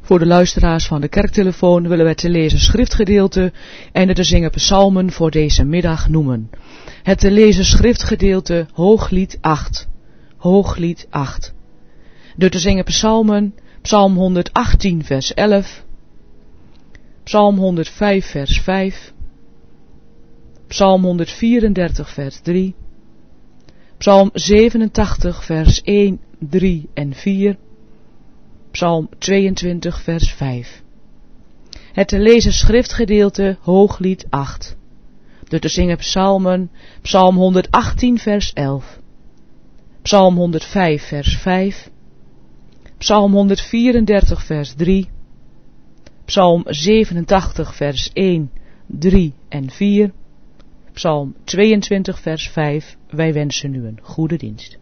Voor de luisteraars van de kerktelefoon willen wij te lezen schriftgedeelte en het te zingen psalmen voor deze middag noemen. Het te lezen schriftgedeelte Hooglied 8. Hooglied 8. De te zingen psalmen, psalm 118 vers 11, psalm 105 vers 5, psalm 134 vers 3, psalm 87 vers 1, 3 en 4, psalm 22 vers 5. Het te lezen schriftgedeelte Hooglied 8. De te zingen psalmen, psalm 118 vers 11, psalm 105 vers 5, psalm 134 vers 3, psalm 87 vers 1, 3 en 4, psalm 22 vers 5. Wij wensen u een goede dienst.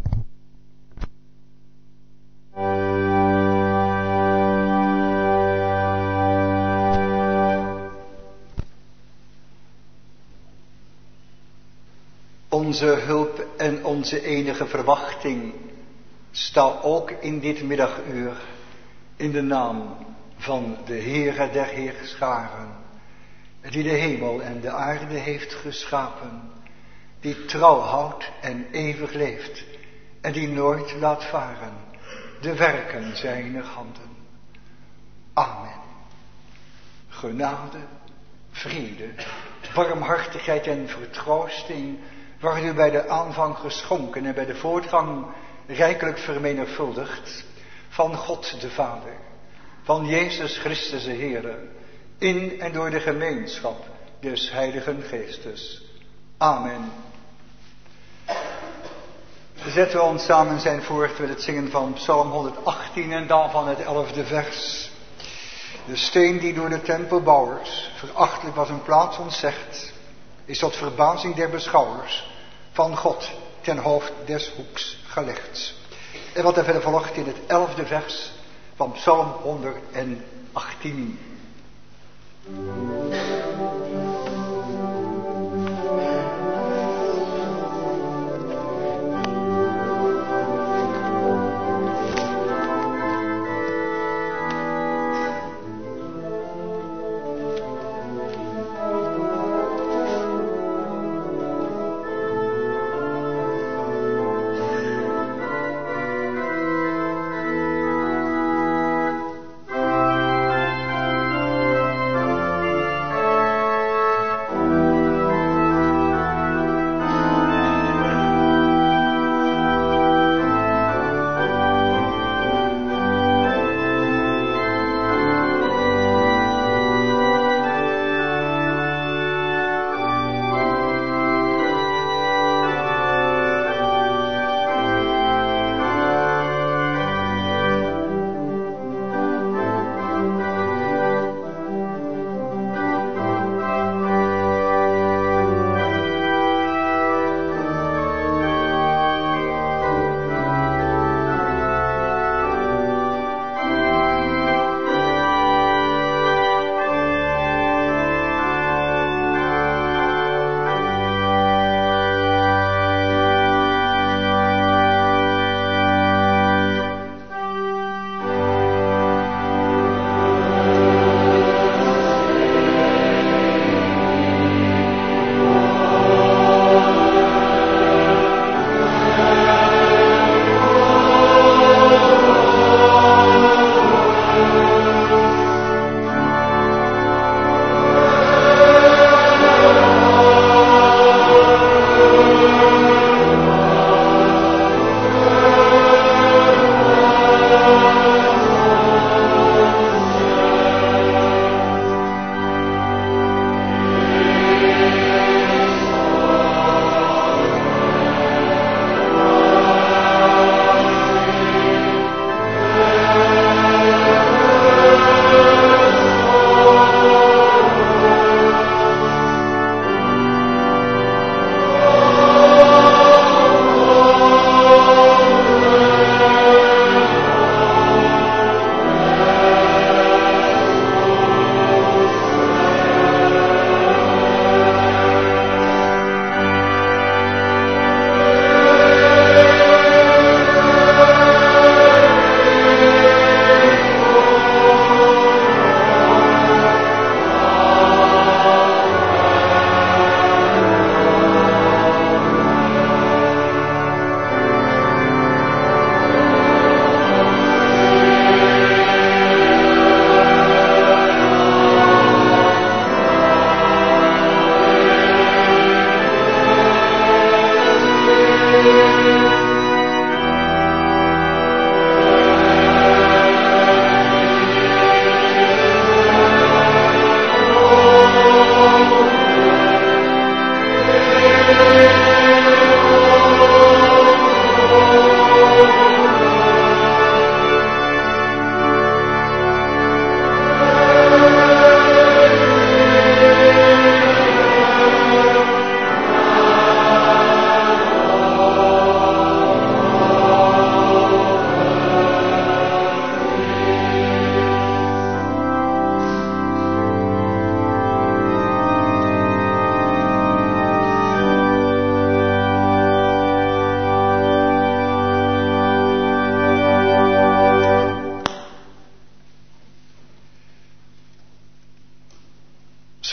Onze hulp en onze enige verwachting sta ook in dit middaguur in de naam van de Heere der Heerscharen, die de hemel en de aarde heeft geschapen, die trouw houdt en eeuwig leeft en die nooit laat varen de werken zijner handen. Amen. Genade, vrede, barmhartigheid en vertroosting worden u bij de aanvang geschonken en bij de voortgang rijkelijk vermenigvuldigd van God de Vader, van Jezus Christus de Heere, in en door de gemeenschap des Heiligen Geestes. Amen. Zetten we ons samen zijn voort met het zingen van Psalm 118 en dan van het 11e vers. De steen die door de tempelbouwers verachtelijk was een plaats ontzegd, is tot verbazing der beschouwers van God ten hoofd des hoeks gelegd. En wat er verder volgt in het 11e vers van Psalm 118.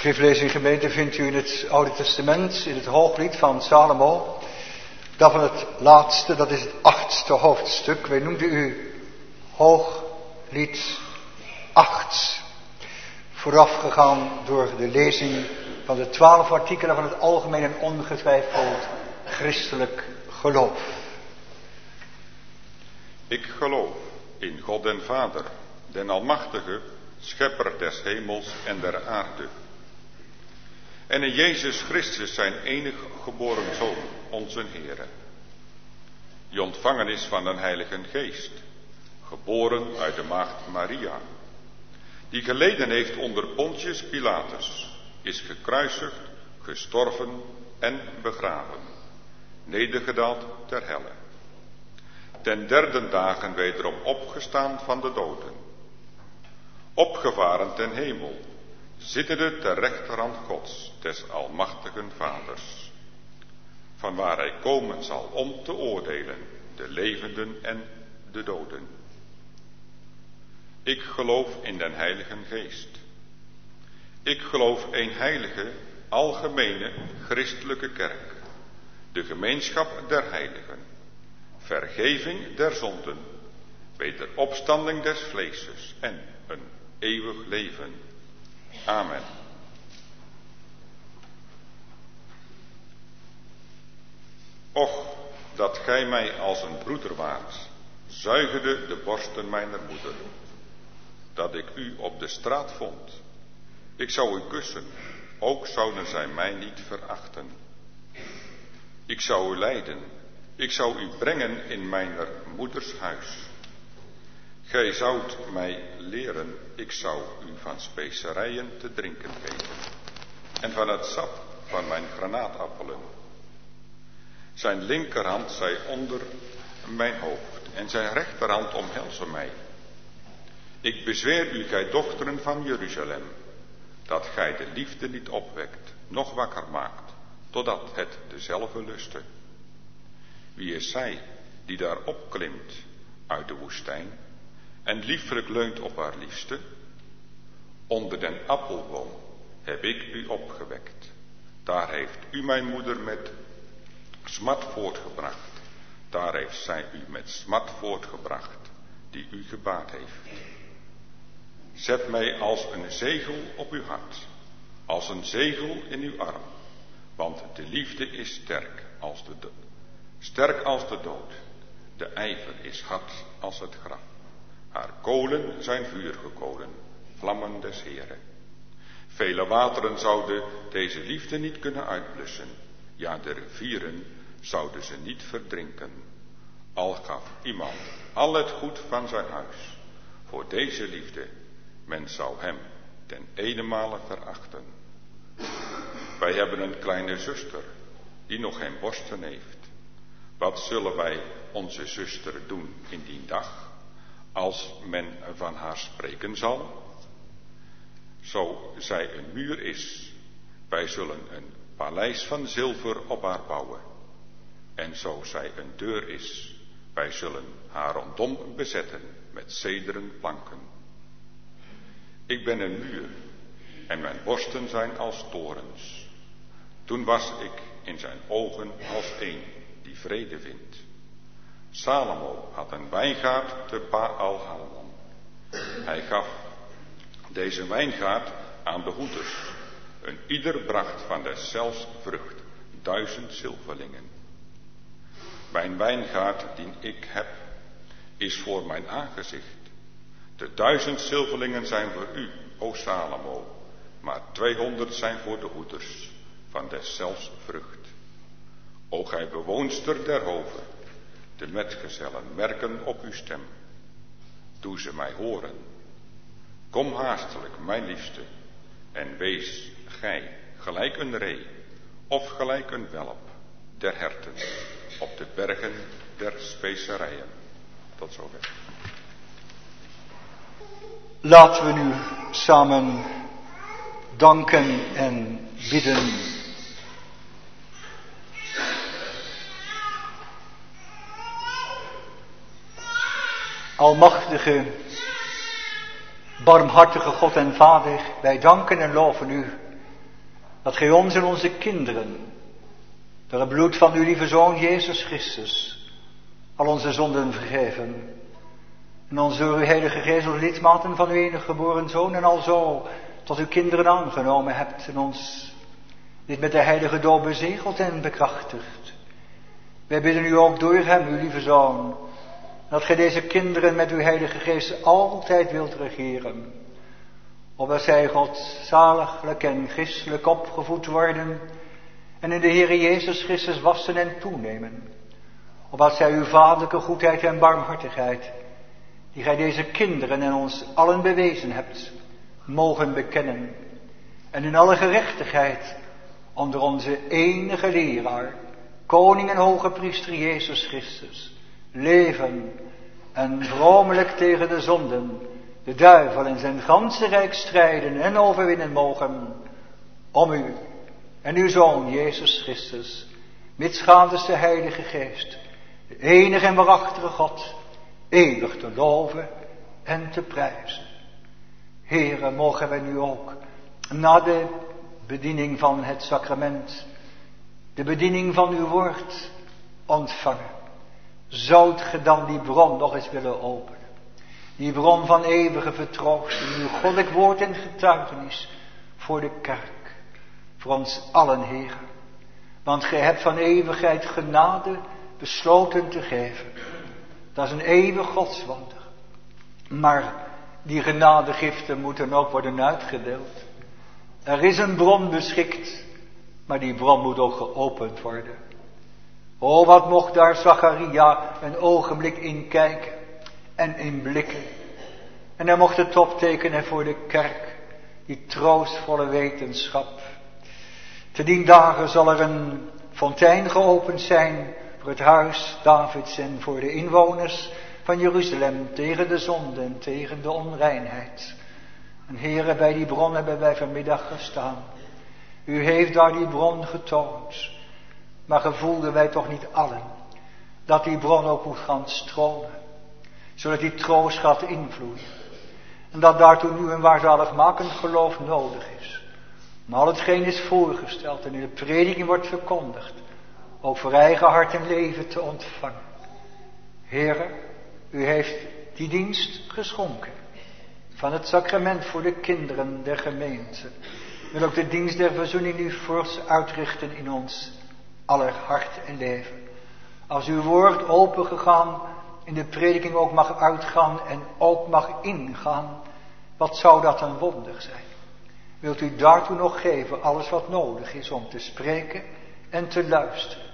schriftlezing gemeente vindt u in het Oude Testament, in het Hooglied van Salomo. Daarvan het laatste, dat is het 8e hoofdstuk. Wij noemden u Hooglied 8. Voorafgegaan door de lezing van de 12 artikelen van het algemeen en ongetwijfeld christelijk geloof. Ik geloof in God den Vader, den Almachtige, Schepper des hemels en der aarde. En in Jezus Christus zijn enig geboren Zoon, onze Heere, die ontvangen is van den Heilige Geest, geboren uit de maagd Maria, die geleden heeft onder Pontius Pilatus, is gekruisigd, gestorven en begraven, nedergedaald ter helle. Ten derde dagen wederom opgestaan van de doden, opgevaren ten hemel, zittende ter rechterhand Gods, des almachtigen Vaders, vanwaar hij komen zal om te oordelen de levenden en de doden. Ik geloof in den Heilige Geest. Ik geloof een heilige, algemene, christelijke kerk, de gemeenschap der heiligen, vergeving der zonden, wederopstanding des vleeses en een eeuwig leven. Amen. Och, dat gij mij als een broeder waart, zuigde de borsten mijner moeder, dat ik u op de straat vond. Ik zou u kussen, ook zouden zij mij niet verachten. Ik zou u leiden, ik zou u brengen in mijner moeders huis. Gij zoudt mij leren, ik zou u van specerijen te drinken geven, en van het sap van mijn granaatappelen. Zijn linkerhand zij onder mijn hoofd, en zijn rechterhand omhelze mij. Ik bezweer u, gij dochteren van Jeruzalem, dat gij de liefde niet opwekt, noch wakker maakt, totdat het dezelfde luste. Wie is zij die daar opklimt uit de woestijn en liefelijk leunt op haar liefste? Onder den appelboom heb ik u opgewekt. Daar heeft u mijn moeder met smart voortgebracht. Daar heeft zij u met smart voortgebracht, die u gebaat heeft. Zet mij als een zegel op uw hart, als een zegel in uw arm, want de liefde is sterk als de dood. De ijver is hard als het graf. Haar kolen zijn vuurgekolen, vlammen des Heren. Vele wateren zouden deze liefde niet kunnen uitblussen. Ja, de rivieren zouden ze niet verdrinken. Al gaf iemand al het goed van zijn huis. Voor deze liefde, men zou hem ten enemale verachten. Wij hebben een kleine zuster, die nog geen borsten heeft. Wat zullen wij onze zuster doen in die dag, als men van haar spreken zal? Zo zij een muur is, wij zullen een paleis van zilver op haar bouwen. En zo zij een deur is, wij zullen haar rondom bezetten met cederen planken. Ik ben een muur en mijn borsten zijn als torens. Toen was ik in zijn ogen als een die vrede vindt. Salomo had een wijngaard te Baal-Hamon. Hij gaf deze wijngaard aan de hoeders. Een ieder bracht van deszelfs vrucht 1000 zilverlingen. Mijn wijngaard die ik heb, is voor mijn aangezicht. De 1000 zilverlingen zijn voor u, o Salomo, maar 200 zijn voor de hoeders van deszelfs vrucht. O gij bewoonster der hoven, de metgezellen merken op uw stem. Doe ze mij horen. Kom haastelijk, mijn liefste, en wees gij gelijk een ree, of gelijk een welp der herten, op de bergen der specerijen. Tot zover. Laten we nu samen danken en bidden. Almachtige, barmhartige God en Vader, wij danken en loven u dat gij ons en onze kinderen, door het bloed van uw lieve Zoon Jezus Christus, al onze zonden vergeven. En ons door uw Heilige Geest als lidmaten van uw enige geboren Zoon en alzo tot uw kinderen aangenomen hebt en ons dit met de heilige doop bezegeld en bekrachtigd. Wij bidden u ook door hem, uw lieve Zoon, dat gij deze kinderen met uw Heilige Geest altijd wilt regeren. Opdat zij God zaliglijk en christelijk opgevoed worden en in de Heere Jezus Christus wassen en toenemen. Opdat zij uw vaderlijke goedheid en barmhartigheid, die gij deze kinderen en ons allen bewezen hebt, mogen bekennen. En in alle gerechtigheid onder onze enige leraar, koning en hoge priester Jezus Christus, leven en vromelijk tegen de zonden, de duivel en zijn ganse rijk strijden en overwinnen mogen, om u en uw Zoon Jezus Christus, mitsgaande de Heilige Geest, de enige en waarachtige God, eeuwig te loven en te prijzen. Heere, mogen wij nu ook na de bediening van het sacrament, de bediening van uw woord ontvangen. Zoudt ge dan die bron nog eens willen openen? Die bron van eeuwige vertroosting, uw goddelijk woord en getuigenis voor de kerk, voor ons allen, Heere. Want gij hebt van eeuwigheid genade besloten te geven. Dat is een eeuwig godswonder. Maar die genadegiften moeten ook worden uitgedeeld. Er is een bron beschikt, maar die bron moet ook geopend worden. O, wat mocht daar Zacharia een ogenblik in kijken en in blikken. En hij mocht het optekenen voor de kerk, die troostvolle wetenschap. Te dien dagen zal er een fontein geopend zijn voor het huis Davids en voor de inwoners van Jeruzalem tegen de zonde en tegen de onreinheid. En Heere, bij die bron hebben wij vanmiddag gestaan. U heeft daar die bron getoond. Maar gevoelden wij toch niet allen dat die bron ook moet gaan stromen. Zodat die troost gaat invloeien. En dat daartoe nu een waarzaligmakend geloof nodig is. Maar al hetgeen is voorgesteld en in de prediking wordt verkondigd. Ook voor eigen hart en leven te ontvangen. Heere, u heeft die dienst geschonken. Van het sacrament voor de kinderen der gemeente. Wil ook de dienst der verzoening nu fors uitrichten in ons aller hart en leven. Als uw woord opengegaan in de prediking ook mag uitgaan en ook mag ingaan. Wat zou dat een wonder zijn. Wilt u daartoe nog geven alles wat nodig is om te spreken en te luisteren.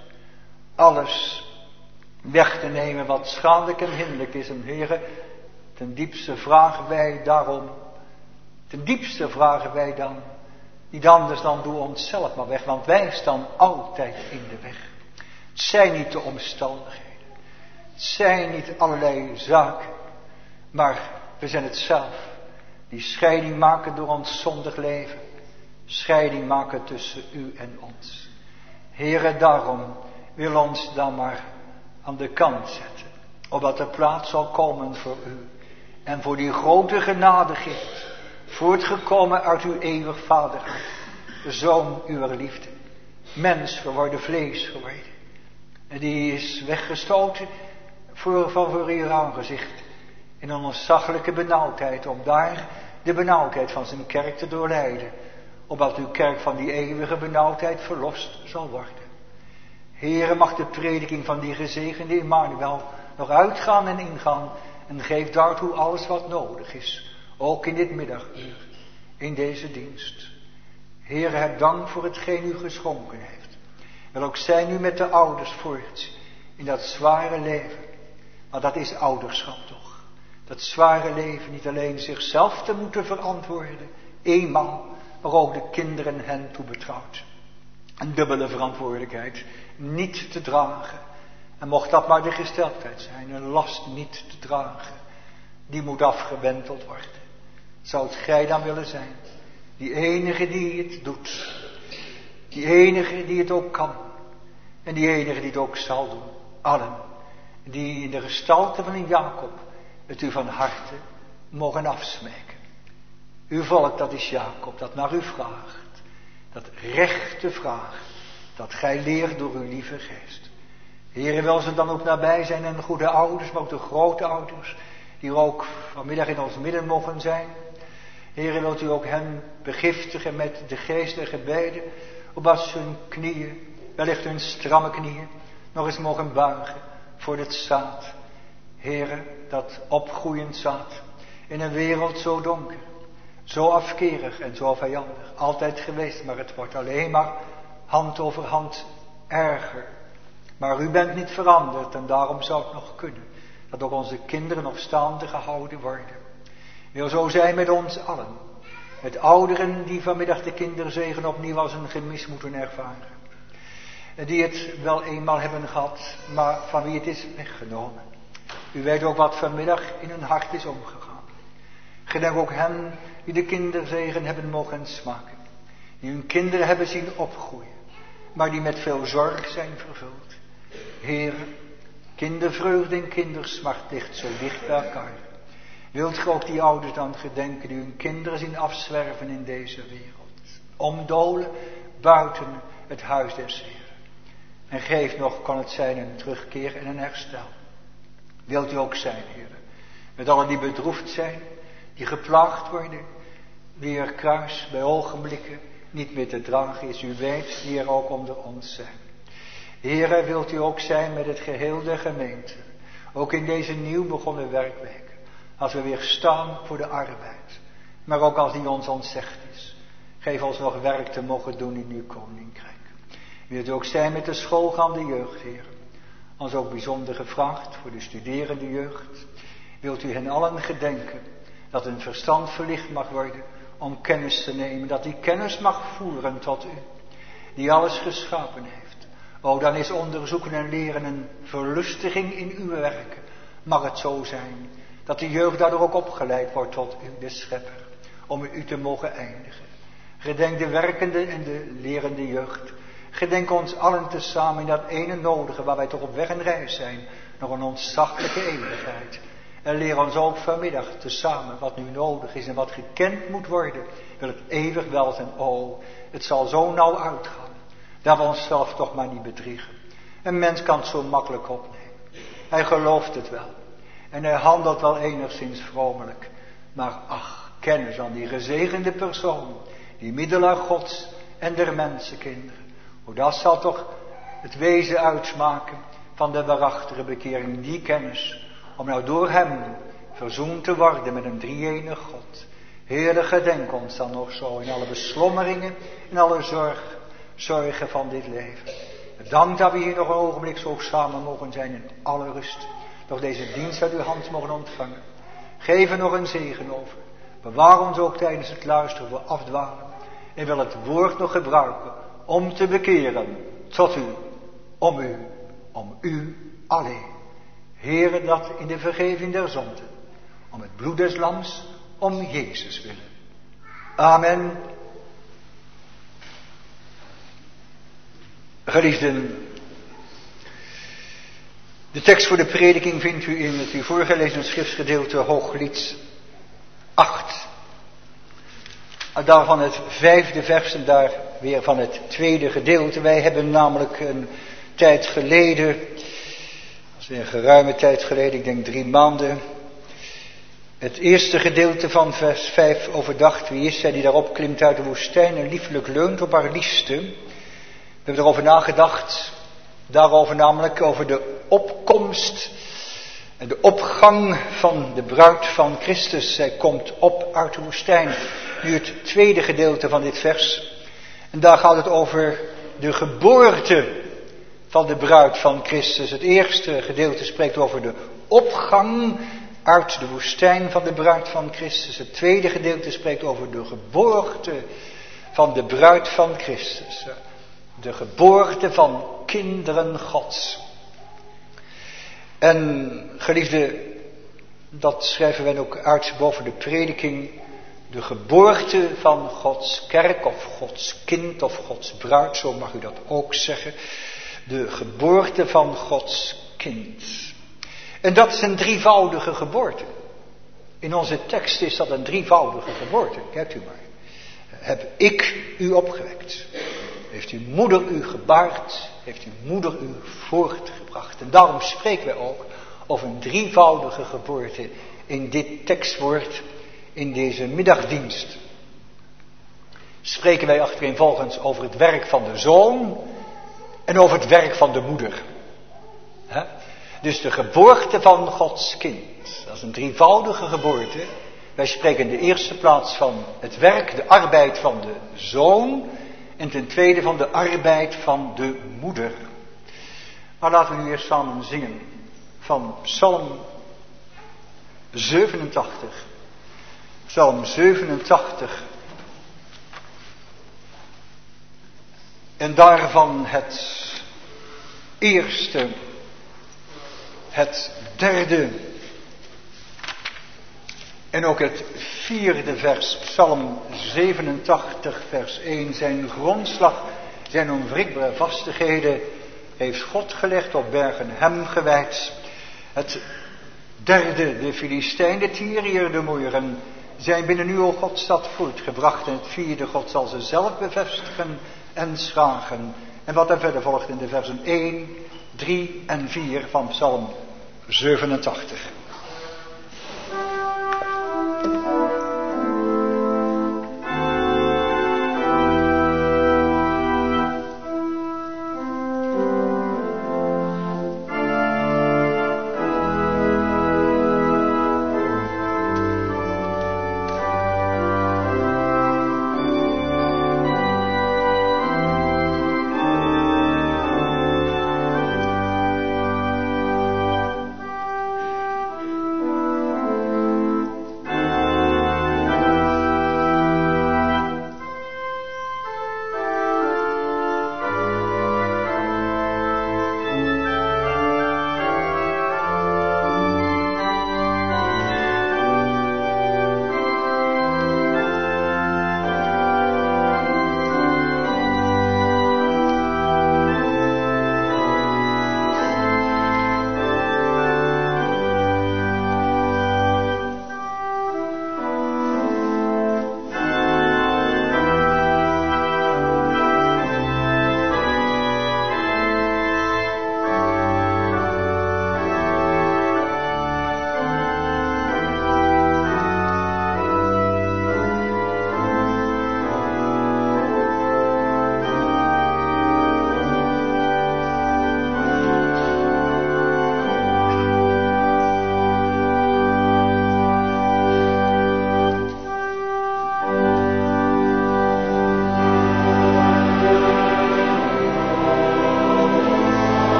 Alles weg te nemen wat schadelijk en hinderlijk is. En Heere, ten diepste vragen wij daarom. Ten diepste vragen wij dan. Niet anders dan doe onszelf maar weg. Want wij staan altijd in de weg. Het zijn niet de omstandigheden. Het zijn niet allerlei zaken. Maar we zijn het zelf. Die scheiding maken door ons zondig leven. Scheiding maken tussen u en ons. Heere, daarom wil ons dan maar aan de kant zetten. Opdat er plaats zal komen voor u. En voor die grote genadegift. Voortgekomen uit uw eeuwig vaderhart. De Zoon uw liefde. Mens geworden, vlees geworden. En die is weggestoten van voor uw aangezicht. In een ontzaglijke benauwdheid. Om daar de benauwdheid van zijn kerk te doorleiden. Opdat uw kerk van die eeuwige benauwdheid verlost zal worden. Heere, mag de prediking van die gezegende Emmanuel nog uitgaan en ingaan. En geef daartoe alles wat nodig is. Ook in dit middaguur. In deze dienst. Heere, heb dank voor hetgeen u geschonken heeft. Wil ook zij nu met de ouders voort. In dat zware leven. Maar dat is ouderschap toch. Dat zware leven niet alleen zichzelf te moeten verantwoorden. Eenmaal. Maar ook de kinderen hen toebetrouwt. Een dubbele verantwoordelijkheid. Niet te dragen. En mocht dat maar de gesteldheid zijn. Een last niet te dragen. Die moet afgewenteld worden. Zou het gij dan willen zijn? Die enige die het doet. Die enige die het ook kan. En die enige die het ook zal doen. Allen. Die in de gestalte van een Jacob het u van harte mogen afsmeken. Uw volk, dat is Jacob, dat naar u vraagt. dat rechte vragen, dat gij leert door uw lieve geest. Heere, wil ze dan ook nabij zijn en goede ouders, maar ook de grote ouders, die er ook vanmiddag in ons midden mogen zijn. Heere, wilt u ook hen begiftigen met de geest der gebeden, opdat ze hun knieën, wellicht hun stramme knieën, nog eens mogen buigen voor het zaad. Heere, dat opgroeiend zaad, in een wereld zo donker, zo afkerig en zo vijandig, altijd geweest, maar het wordt alleen maar hand over hand erger. Maar u bent niet veranderd en daarom zou het nog kunnen, dat ook onze kinderen nog staande gehouden worden. Wil zo zijn met ons allen, met ouderen die vanmiddag de kinderzegen opnieuw als een gemis moeten ervaren. Die het wel eenmaal hebben gehad, maar van wie het is weggenomen. U weet ook wat vanmiddag in hun hart is omgegaan. Gedenk ook hen die de kinderzegen hebben mogen smaken. Die hun kinderen hebben zien opgroeien, maar die met veel zorg zijn vervuld. Heere, kindervreugde en kindersmart ligt zo dicht bij elkaar. Wilt ge ook die ouders dan gedenken die hun kinderen zien afzwerven in deze wereld. Omdolen buiten het huis des Heeren. En geef nog, kan het zijn, een terugkeer en een herstel. Wilt u ook zijn, Heere, met allen die bedroefd zijn, die geplaagd worden, die er kruis bij ogenblikken niet meer te dragen is. U weet die er ook onder ons zijn. Heere, wilt u ook zijn met het geheel der gemeente, ook in deze nieuw begonnen werkweek, als we weer staan voor de arbeid, maar ook als die ons ontzegd is. Geef ons nog werk te mogen doen in uw koninkrijk. Wilt u ook zijn met de schoolgaande jeugd, Heer. Ons ook bijzonder gevraagd voor de studerende jeugd. Wilt u hen allen gedenken dat hun verstand verlicht mag worden om kennis te nemen. Dat die kennis mag voeren tot u, die alles geschapen heeft. O, dan is onderzoeken en leren een verlustiging in uw werken. Mag het zo zijn dat de jeugd daardoor ook opgeleid wordt tot u, de schepper, om u te mogen eindigen. Gedenk de werkende en de lerende jeugd. Gedenk ons allen tezamen in dat ene nodige waar wij toch op weg en reis zijn, nog een ontzaglijke eeuwigheid. En leer ons ook vanmiddag tezamen wat nu nodig is en wat gekend moet worden, wil het eeuwig wel zijn. O, het zal zo nauw uitgaan, dat we onszelf toch maar niet bedriegen. Een mens kan het zo makkelijk opnemen. Hij gelooft het wel. En hij handelt wel enigszins vromelijk. Maar ach, kennis aan die gezegende persoon, die middelaar Gods en der mensenkinderen. O, dat zal toch het wezen uitmaken van de waarachtige bekering, die kennis, om nou door hem verzoend te worden met een drie-enig God. Heere, gedenk ons dan nog zo in alle beslommeringen, in alle zorgen van dit leven. Bedankt dat we hier nog een ogenblik zo samen mogen zijn in alle rust. Doch deze dienst uit uw hand mogen ontvangen. Geef er nog een zegen over. Bewaar ons ook tijdens het luisteren voor afdwalen. En wil het woord nog gebruiken om te bekeren tot u, om u alleen. Heere, dat in de vergeving der zonden, om het bloed des lams, om Jezus willen. Amen. Geliefden, de tekst voor de prediking vindt u in het u voorgelezen schriftgedeelte Hooglied 8. Daarvan het 5e vers en daar weer van het 2e gedeelte. Wij hebben namelijk een tijd geleden, een geruime tijd geleden, ik denk 3 maanden, het eerste gedeelte van vers 5 overdacht. Wie is zij die daarop klimt uit de woestijn en liefelijk leunt op haar liefste? We hebben erover nagedacht, daarover namelijk over de opkomst en de opgang van de bruid van Christus. Zij komt op uit de woestijn. Nu het tweede gedeelte van dit vers. En daar gaat het over de geboorte van de bruid van Christus. Het eerste gedeelte spreekt over de opgang uit de woestijn van de bruid van Christus. Het tweede gedeelte spreekt over de geboorte van de bruid van Christus. De geboorte van kinderen Gods. En geliefde, dat schrijven wij ook uit boven de prediking. De geboorte van Gods kerk of Gods kind of Gods bruid, zo mag u dat ook zeggen. De geboorte van Gods kind. En dat is een drievoudige geboorte. In onze tekst is dat een drievoudige geboorte, kijkt u maar. heb ik u opgewekt. Heeft uw moeder u gebaard, heeft uw moeder u voortgebracht. En daarom spreken wij ook over een drievoudige geboorte in dit tekstwoord, in deze middagdienst. Spreken wij achtereenvolgens over het werk van de zoon en over het werk van de moeder. Dus de geboorte van Gods kind, dat is een drievoudige geboorte. Wij spreken in de eerste plaats van het werk, de arbeid van de zoon en ten tweede van de arbeid van de moeder. Maar laten we nu eerst samen zingen van Psalm 87. Psalm 87. En daarvan het eerste, het derde en ook het vierde vers. Psalm 87 vers 1. Zijn grondslag, zijn onwrikbare vastigheden heeft God gelegd, op bergen hem gewijd. Het derde, de Filistijn, de Tyriër, de moeieren, zijn binnen uw Godstad voortgebracht. En het vierde, God zal ze zelf bevestigen en schragen. En wat er verder volgt in de versen 1, 3 en 4 van Psalm 87.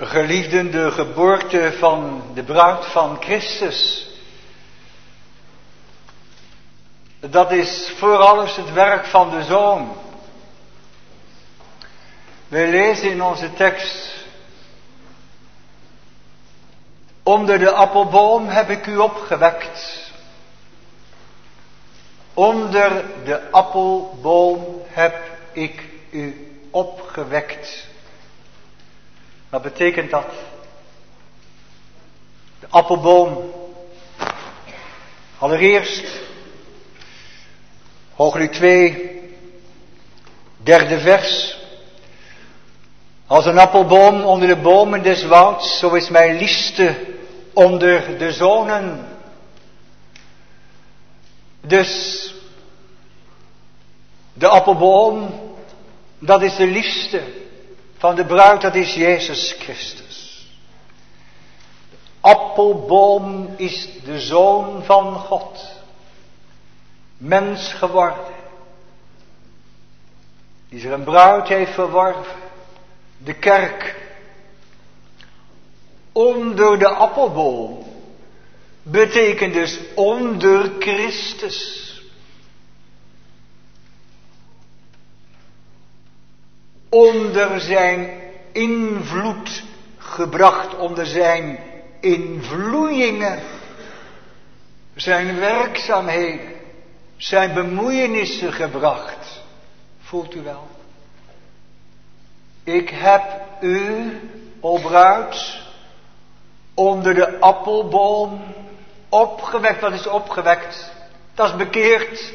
Geliefden, de geboorte van de bruid van Christus, dat is voor alles het werk van de Zoon. Wij lezen in onze tekst: onder de appelboom heb ik u opgewekt. Onder de appelboom heb ik u opgewekt. Wat betekent dat? De appelboom. Allereerst, Hooglied 2, 3e vers. Als een appelboom onder de bomen des wouds, zo is mijn liefste onder de zonen. Dus, de appelboom, dat is de liefste van de bruid, dat is Jezus Christus. De appelboom is de Zoon van God, mens geworden, die zich een bruid heeft verworven, de kerk. Onder de appelboom betekent dus onder Christus. Onder zijn invloed gebracht, onder zijn invloeiingen, zijn werkzaamheden, zijn bemoeienissen gebracht. Voelt u wel? Ik heb u, o bruid, onder de appelboom opgewekt. Wat is opgewekt? Dat is bekeerd.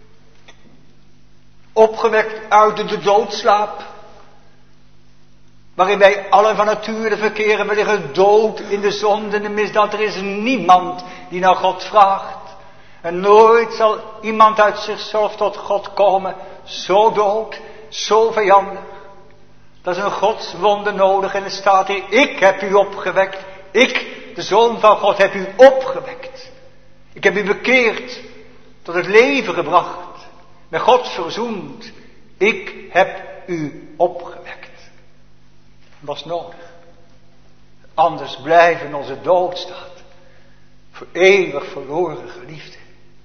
Opgewekt uit de doodslaap, waarin wij allen van nature verkeren. We liggen dood in de zonde en de misdaad. Er is niemand die naar God vraagt. En nooit zal iemand uit zichzelf tot God komen. Zo dood, zo vijandig. Dat is een godswonde nodig. En er staat hier: ik heb u opgewekt. Ik, de Zoon van God, heb u opgewekt. Ik heb u bekeerd, tot het leven gebracht. Met God verzoend. Ik heb u opgewekt. Dat is nodig. Anders blijven onze doodstaat voor eeuwig verloren, geliefde.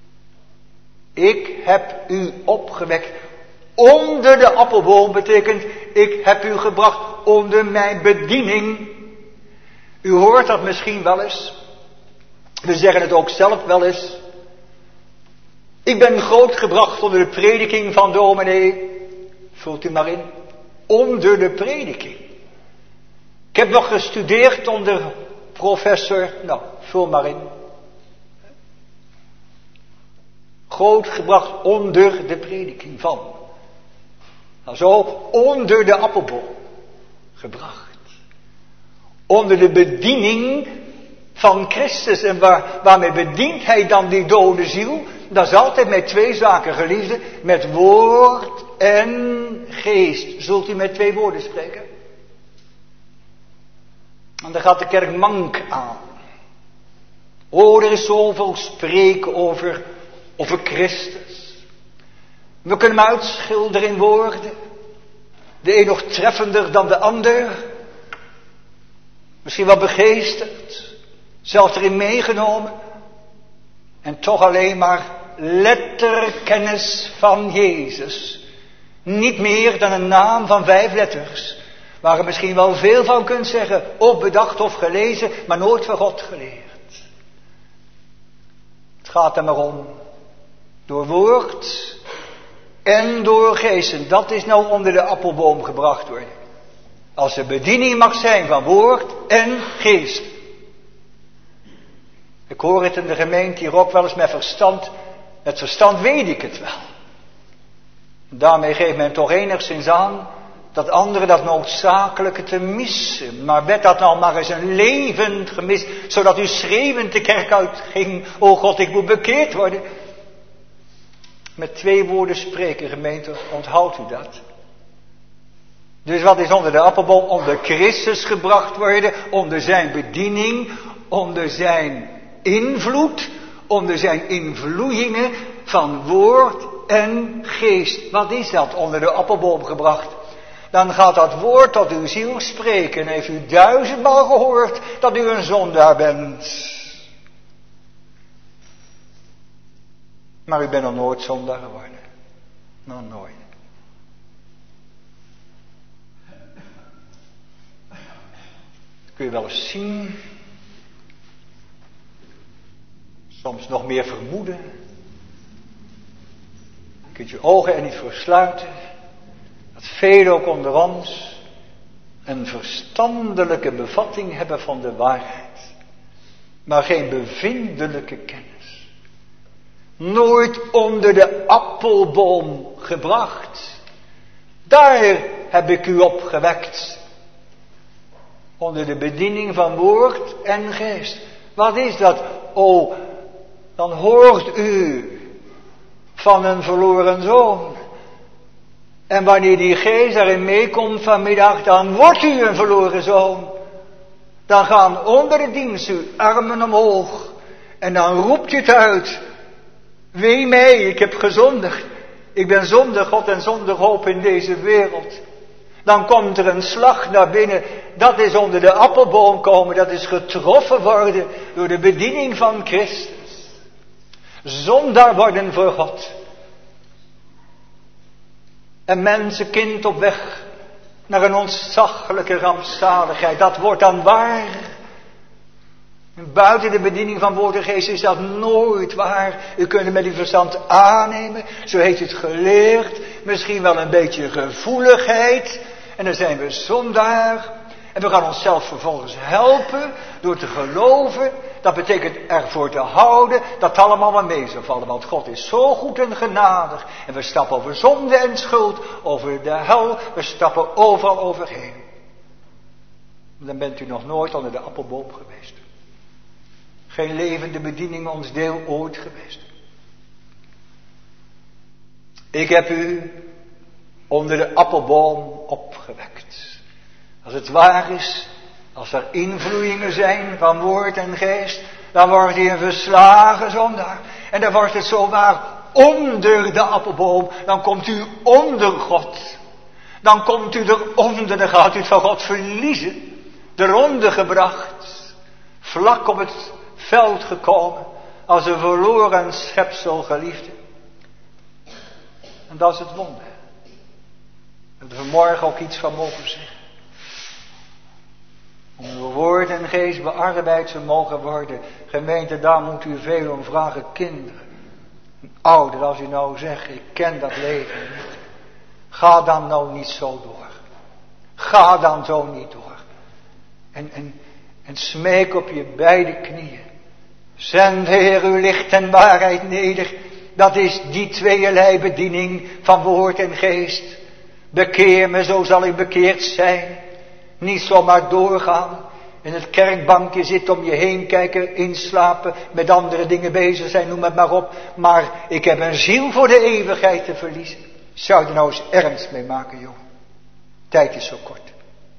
Ik heb u opgewekt. Onder de appelboom betekent: ik heb u gebracht onder mijn bediening. U hoort dat misschien wel eens. We zeggen het ook zelf wel eens. Ik ben grootgebracht onder de prediking van dominee. Vult u maar in. Onder de prediking. Ik heb nog gestudeerd onder professor. Nou, vul maar in. Grootgebracht onder de prediking van. Nou, zo onder de appelboom gebracht. Onder de bediening van Christus. En waarmee bedient hij dan die dode ziel? Dat is altijd met twee zaken, geliefde. Met woord en geest. Zult u met twee woorden spreken? En dan gaat de kerk mank aan. Oh, er is zoveel spreken over Christus. We kunnen hem uitschilderen in woorden. De een nog treffender dan de ander. Misschien wel begeesterd. Zelfs erin meegenomen. En toch alleen maar letterkennis van Jezus. Niet meer dan een naam van 5 letters. Waar je misschien wel veel van kunt zeggen. Of bedacht of gelezen. Maar nooit van God geleerd. Het gaat er maar om. Door woord en door geest. En dat is nou onder de appelboom gebracht worden. Als er bediening mag zijn van woord en geest. Ik hoor het in de gemeente hier ook wel eens met verstand. Met verstand weet ik het wel. Daarmee geeft men toch enigszins aan dat anderen dat noodzakelijke te missen. Maar werd dat nou maar eens een levend gemis, zodat u schreeuwend de kerk uitging. O God, ik moet bekeerd worden. Met 2 woorden spreken, gemeente, onthoudt u dat? Dus wat is onder de appelboom? Onder Christus gebracht worden, onder zijn bediening, onder zijn invloed, onder zijn invloeiingen van woord en geest. Wat is dat onder de appelboom gebracht? Dan gaat dat woord tot uw ziel spreken. En heeft u 1000-maal gehoord dat u een zondaar bent. Maar u bent nog nooit zondaar geworden. Nog nooit. Kun je wel eens zien. Soms nog meer vermoeden. Je kunt je ogen er niet voor sluiten. Dat velen ook onder ons een verstandelijke bevatting hebben van de waarheid. Maar geen bevindelijke kennis. Nooit onder de appelboom gebracht. Daar heb ik u op gewekt. Onder de bediening van woord en geest. Wat is dat? Oh, dan hoort u van een verloren zoon. En wanneer die geest daarin meekomt vanmiddag, dan wordt u een verloren zoon. Dan gaan onder de dienst uw armen omhoog. En dan roept u het uit. Wee mij, ik heb gezondigd. Ik ben zonder God en zonder hoop in deze wereld. Dan komt er een slag naar binnen. Dat is onder de appelboom komen. Dat is getroffen worden door de bediening van Christus. Zondaar worden voor God. Een mensenkind op weg naar een ontzaglijke rampzaligheid. Dat wordt dan waar. En buiten de bediening van woord en geest is dat nooit waar. U kunt het met uw verstand aannemen. Zo heeft het geleerd. Misschien wel een beetje gevoeligheid. En dan zijn we zondaar. En we gaan onszelf vervolgens helpen door te geloven. Dat betekent ervoor te houden dat het allemaal wel mee zou vallen. Want God is zo goed en genadig. En we stappen over zonde en schuld, over de hel. We stappen overal overheen. Dan bent u nog nooit onder de appelboom geweest. Geen levende bediening ons deel ooit geweest. Ik heb u onder de appelboom opgewekt. Als het waar is, als er invloeiingen zijn van woord en geest, dan wordt hij een verslagen zondaar. En dan wordt het zo waar onder de appelboom. Dan komt u onder God. Dan komt u eronder, dan gaat u het van God verliezen. Eronder gebracht. Vlak op het veld gekomen. Als een verloren schepsel geliefde. En dat is het wonder. Dat we vanmorgen ook iets van mogen zeggen. Om door woord en geest bearbeid te mogen worden. Gemeente, daar moet u veel om vragen. Kinderen. Ouder, als u nou zegt, ik ken dat leven niet. Ga dan nou niet zo door. Ga dan zo niet door. En smeek op je beide knieën. Zend, Heer, uw licht en waarheid neder. Dat is die tweeërlei bediening van woord en geest. Bekeer me, zo zal ik bekeerd zijn. Niet zomaar doorgaan. In het kerkbankje zitten, om je heen kijken, inslapen, met andere dingen bezig zijn, noem het maar op. Maar ik heb een ziel voor de eeuwigheid te verliezen. Zou je er nou eens ernst mee maken, jongen? Tijd is zo kort.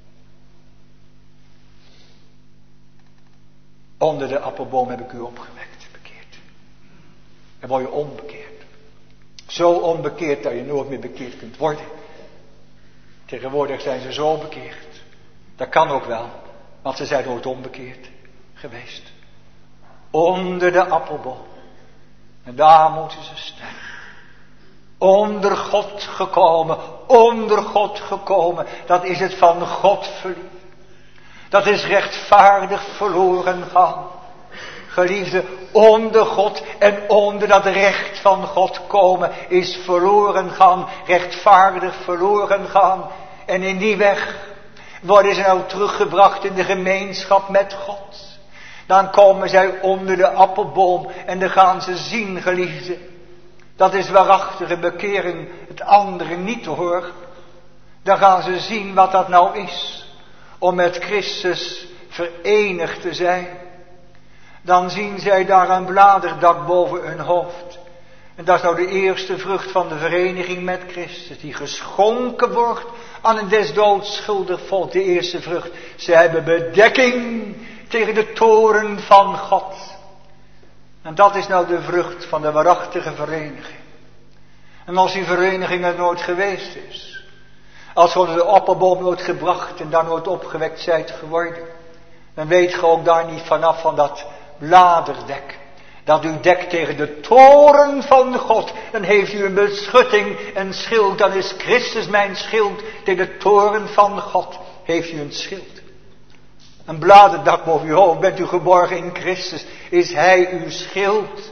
Onder de appelboom heb ik u opgewekt, bekeerd. En word je onbekeerd. Zo onbekeerd dat je nooit meer bekeerd kunt worden. Tegenwoordig zijn ze zo bekeerd. Dat kan ook wel, want ze zijn nooit onbekeerd geweest. Onder de appelboom. En daar moeten ze staan. Onder God gekomen, onder God gekomen. Dat is het van God verliefd. Dat is rechtvaardig verloren gaan. Geliefde, onder God en onder dat recht van God komen is verloren gaan. Rechtvaardig verloren gaan. En in die weg worden ze nou teruggebracht in de gemeenschap met God. Dan komen zij onder de appelboom en dan gaan ze zien, geliefde. Dat is waarachtige bekering, het andere niet hoor. Dan gaan ze zien wat dat nou is. Om met Christus verenigd te zijn. Dan zien zij daar een bladerdak boven hun hoofd. En dat is nou de eerste vrucht van de vereniging met Christus. Die geschonken wordt aan een des doods schuldig volk. De eerste vrucht. Ze hebben bedekking tegen de toren van God. En dat is nou de vrucht van de waarachtige vereniging. En als die vereniging er nooit geweest is. Als je onder de appelboom nooit gebracht en daar nooit opgewekt zijt geworden, dan weet je ook daar niet vanaf van dat bladerdek. Dat u dekt tegen de toren van God. Dan heeft u een beschutting, een schild. Dan is Christus mijn schild. Tegen de toren van God heeft u een schild. Een bladerdak boven uw hoofd. Bent u geborgen in Christus. Is Hij uw schild.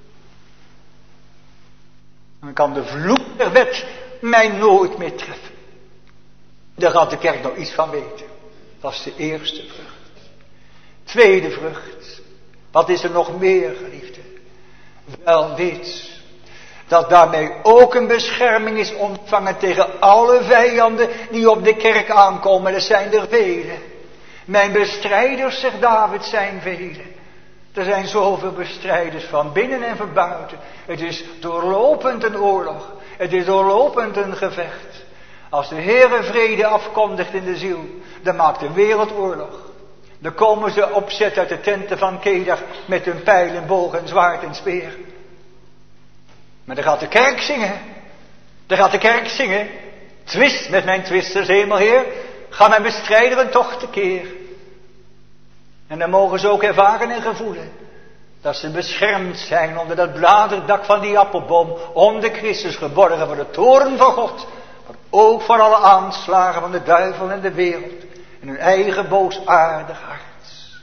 Dan kan de vloek der wet mij nooit meer treffen. Daar gaat de kerk nog iets van weten. Dat is de eerste vrucht. Tweede vrucht. Wat is er nog meer, geliefde? Wel weet dat daarmee ook een bescherming is ontvangen tegen alle vijanden die op de kerk aankomen. Er zijn er vele. Mijn bestrijders, zegt David, zijn vele. Er zijn zoveel bestrijders van binnen en van buiten. Het is doorlopend een oorlog. Het is doorlopend een gevecht. Als de Heere vrede afkondigt in de ziel, dan maakt de wereld oorlog. Dan komen ze opzet uit de tenten van Kedar met hun pijl en boog en zwaard en speer. Maar dan gaat de kerk zingen. Dan gaat de kerk zingen. Twist met mijn twisters, hemelheer. Ga mijn bestrijderen toch tekeer. En dan mogen ze ook ervaren en gevoelen dat ze beschermd zijn onder dat bladerdak van die appelboom. Onder Christus geborgen voor de toren van God. Maar ook voor alle aanslagen van de duivel en de wereld. En hun eigen boosaardig hart.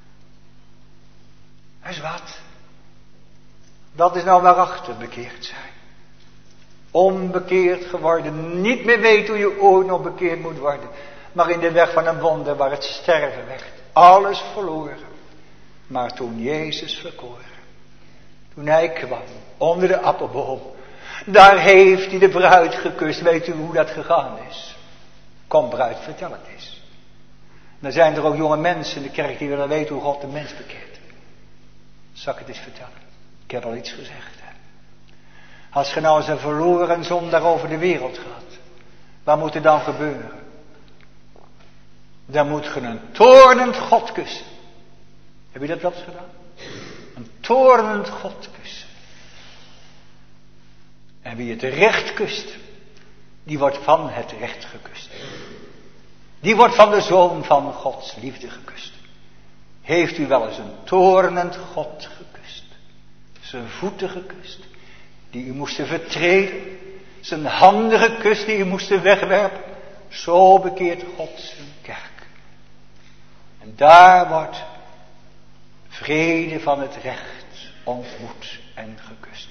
Dat is wat. Dat is nou waarachtig bekeerd zijn. Onbekeerd geworden. Niet meer weet hoe je ooit nog bekeerd moet worden. Maar in de weg van een wonder waar het sterven werd. Alles verloren. Maar toen Jezus verkoren. Toen hij kwam onder de appelboom. Daar heeft hij de bruid gekust. Weet u hoe dat gegaan is? Kom bruid, vertel het eens. Dan zijn er ook jonge mensen in de kerk die willen weten hoe God de mens bekeert. Zal ik het eens vertellen? Ik heb al iets gezegd. Hè? Als je nou eens een verloren zondaar over de wereld gaat. Wat moet er dan gebeuren? Dan moet je een toornend God kussen. Heb je dat wel eens gedaan? Een toornend God kussen. En wie het recht kust, die wordt van het recht gekust. Die wordt van de Zoon van Gods liefde gekust. Heeft u wel eens een toornend God gekust? Zijn voeten gekust, die u moesten vertreden. Zijn handen gekust, die u moesten wegwerpen. Zo bekeert God zijn kerk. En daar wordt vrede van het recht ontmoet en gekust.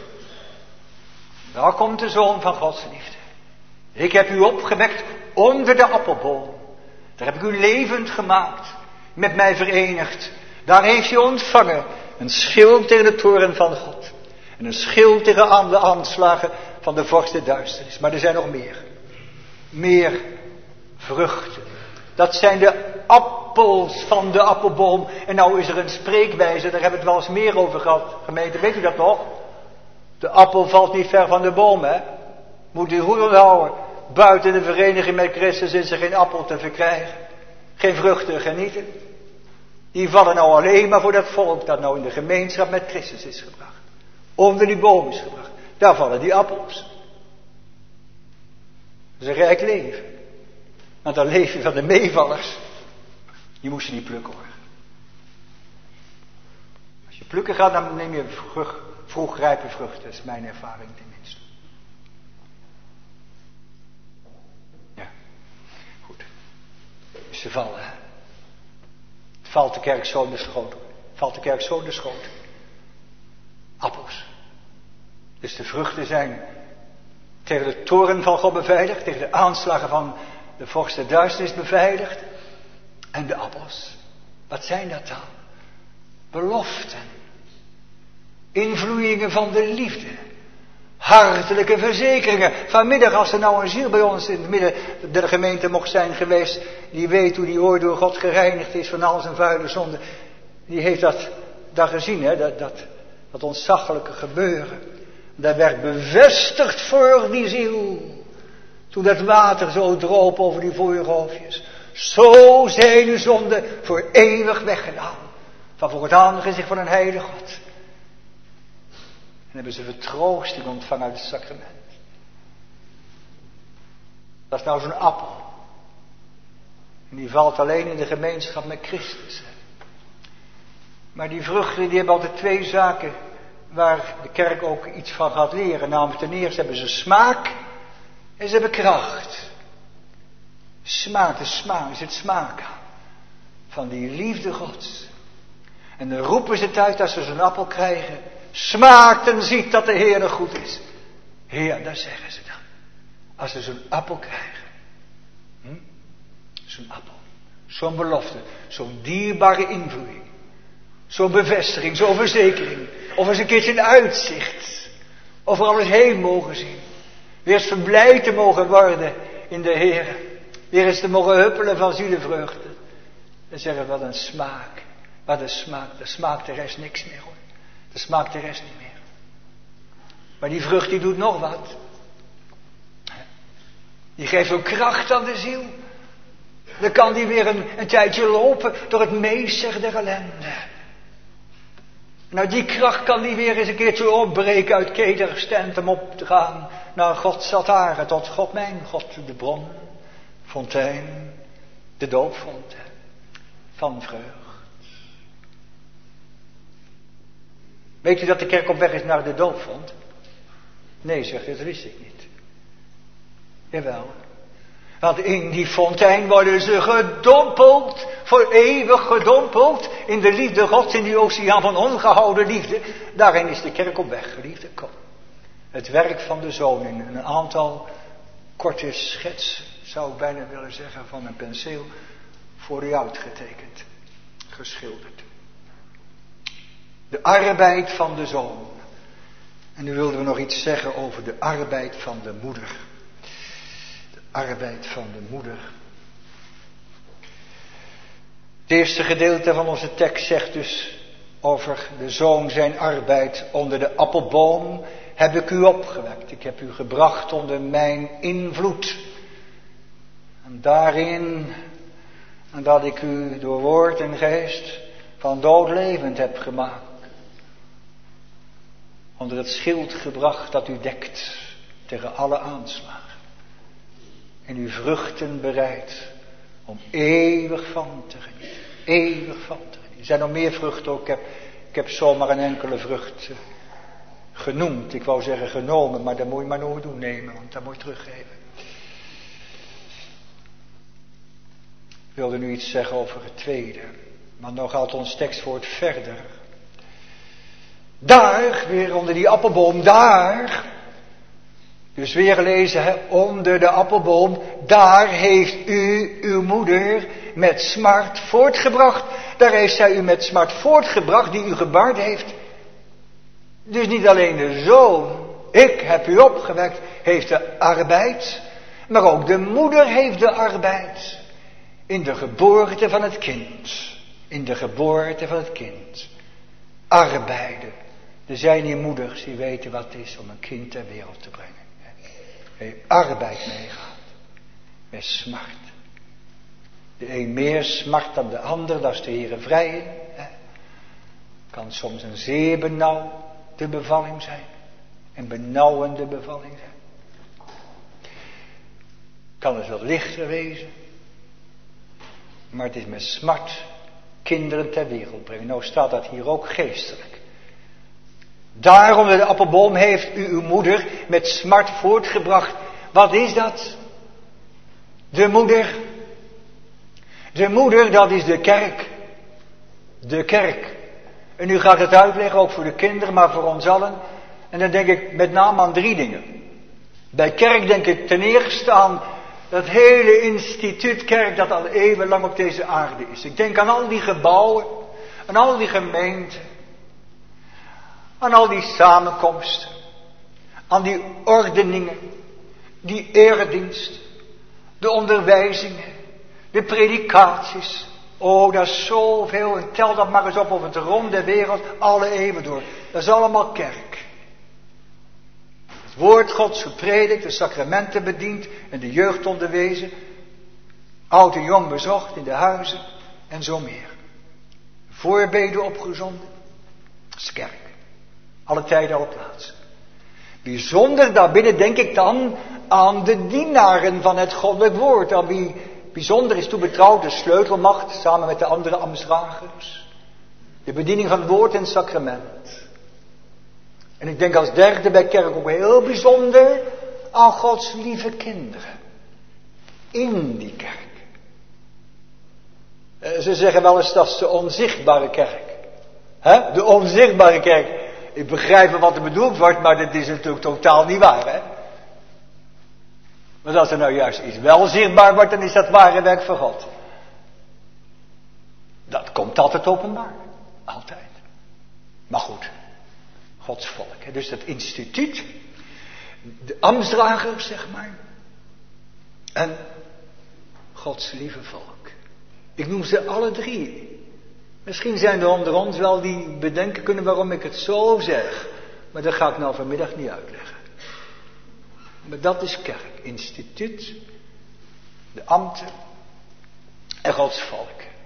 Daar komt de Zoon van Gods liefde. Ik heb u opgewekt onder de appelboom. Daar heb ik u levend gemaakt. Met mij verenigd. Daar heeft u ontvangen. Een schild tegen de toren van God. En een schild tegen de aanslagen van de vorst der duisternis. Maar er zijn nog meer. Meer vruchten. Dat zijn de appels van de appelboom. En nou is er een spreekwijze. Daar hebben we het wel eens meer over gehad. Gemeente, weet u dat nog? De appel valt niet ver van de boom, hè? Moet u goed onthouden. Buiten de vereniging met Christus is er geen appel te verkrijgen. Geen vruchten te genieten. Die vallen nou alleen maar voor dat volk dat nou in de gemeenschap met Christus is gebracht. Onder die boom is gebracht. Daar vallen die appels. Dat is een rijk leven. Want dan leef je van de meevallers. Je moest ze niet plukken hoor. Als je plukken gaat, dan neem je vroeg rijpe vruchten. Dat is mijn ervaring tenminste. Ja, goed. Dus ze vallen. Hè? Valt de kerk zo in de schoot. Valt de kerk zo in de schoot. Appels. Dus de vruchten zijn tegen de toren van God beveiligd. Tegen de aanslagen van de vorst der duisternis beveiligd. En de appels. Wat zijn dat dan? Beloften. Invloeiingen van de liefde. Hartelijke verzekeringen. Vanmiddag als er nou een ziel bij ons in het midden der gemeente mocht zijn geweest. Die weet hoe die ooit door God gereinigd is van al zijn vuile zonde. Die heeft dat gezien, hè, dat ontzaglijke gebeuren. Dat werd bevestigd voor die ziel. Toen dat water zo droop over die voorhoofdjes. Zo zijn uw zonden voor eeuwig weggedaan. Van voor het aangezicht van een heilige God. En hebben ze vertroosting ontvangen uit het sacrament. Dat is nou zo'n appel. En die valt alleen in de gemeenschap met Christus. Maar die vruchten die hebben altijd twee zaken waar de kerk ook iets van gaat leren. Namelijk ten eerste hebben ze smaak en ze hebben kracht. Smaak, de smaak, is het smaak van die liefde Gods. En dan roepen ze het uit als ze zo'n appel krijgen. Smaakt en ziet dat de Heer goed is. Heer, dat zeggen ze dan. Als ze zo'n appel krijgen. Zo'n appel. Zo'n belofte. Zo'n dierbare invloeding. Zo'n bevestiging, zo'n verzekering. Of eens een keertje een uitzicht. Of we alles heen mogen zien. Weer eens verblijd te mogen worden in de Heer. Weer eens te mogen huppelen van zielevreugde. Dan zeggen we, wat een smaak. Wat een smaak. Dat smaakt de rest niks meer hoor. Dat smaakt de rest niet meer. Maar die vrucht die doet nog wat. Die geeft ook kracht aan de ziel. Dan kan die weer een tijdje lopen door het meester der ellende. Nou, die kracht kan die weer eens een keertje opbreken uit Kederstent om op te gaan naar God Sataren, tot God mijn God, de bron, fontein, de doopfontein van vreugd. Weet u dat de kerk op weg is naar de doopvont? Nee, zegt u, dat wist ik niet. Jawel. Want in die fontein worden ze gedompeld, voor eeuwig gedompeld, in de liefde Gods, in die oceaan van ongehouden liefde. Daarin is de kerk op weg, geliefde, kom. Het werk van de Zoon in een aantal korte schetsen, zou ik bijna willen zeggen, van een penseel, voor u uitgetekend, geschilderd. De arbeid van de Zoon. En nu wilden we nog iets zeggen over de arbeid van de moeder. Arbeid van de moeder. Het eerste gedeelte van onze tekst zegt dus over de zoon zijn arbeid. Onder de appelboom heb ik u opgewekt. Ik heb u gebracht onder mijn invloed. En daarin, en dat ik u door woord en geest van dood levend heb gemaakt. Onder het schild gebracht dat u dekt tegen alle aanslagen. En uw vruchten bereid om eeuwig van te genieten. Eeuwig van te genieten. Er zijn nog meer vruchten ook. Ik heb zomaar een enkele vrucht genoemd. Ik wou zeggen genomen, maar dat moet je maar nooit doen nemen, want dat moet je teruggeven. Ik wilde nu iets zeggen over het tweede. Maar dan gaat ons tekstwoord verder. Daar, weer onder die appelboom, daar. Dus weer lezen, onder de appelboom, daar heeft u uw moeder met smart voortgebracht. Daar heeft zij u met smart voortgebracht die u gebaard heeft. Dus niet alleen de zoon, ik heb u opgewekt, heeft de arbeid. Maar ook de moeder heeft de arbeid. In de geboorte van het kind. In de geboorte van het kind. Arbeiden. Er zijn hier moeders die weten wat het is om een kind ter wereld te brengen. Arbeid meegaat. Met smart. De een meer smart dan de ander, dat is de Heere vrijen. Kan soms een zeer benauwde bevalling zijn. Een benauwende bevalling zijn. Kan het wat lichter wezen. Maar het is met smart kinderen ter wereld brengen. Nou staat dat hier ook geestelijk. Daarom de appelboom heeft u uw moeder met smart voortgebracht. Wat is dat? De moeder. De moeder, dat is de kerk. De kerk. En nu ga ik het uitleggen, ook voor de kinderen, maar voor ons allen. En dan denk ik met name aan 3 dingen. Bij kerk denk ik ten eerste aan dat hele instituut kerk dat al eeuwenlang op deze aarde is. Ik denk aan al die gebouwen, aan al die gemeenten. Aan al die samenkomsten, aan die ordeningen, die eredienst, de onderwijzingen, de predikaties. Oh, dat is zoveel en tel dat maar eens op over de ronde wereld, alle eeuwen door. Dat is allemaal kerk. Het woord Gods gepredikt, de sacramenten bediend en de jeugd onderwezen. Oud en jong bezocht in de huizen en zo meer. Voorbeden opgezonden, dat is kerk. Alle tijden, alle plaatsen. Bijzonder daarbinnen denk ik dan aan de dienaren van het goddelijk woord. Aan wie bijzonder is toebetrouwd de sleutelmacht samen met de andere ambtsdragers. De bediening van woord en sacrament. En ik denk als derde bij kerk ook heel bijzonder aan Gods lieve kinderen. In die kerk. Ze zeggen wel eens dat is de onzichtbare kerk. De onzichtbare kerk. Ik begrijp wel wat er bedoeld wordt, maar dat is natuurlijk totaal niet waar. Hè? Maar als er nou juist iets wel zichtbaar wordt, dan is dat ware werk van God. Dat komt altijd openbaar. Altijd. Maar goed. Gods volk. Hè? Dus dat instituut. De ambtsdragers, zeg maar. En Gods lieve volk. Ik noem ze alle drie. Misschien zijn er onder ons wel die bedenken kunnen waarom ik het zo zeg. Maar dat ga ik nou vanmiddag niet uitleggen. Maar dat is kerk. Instituut. De ambten. En Gods volk.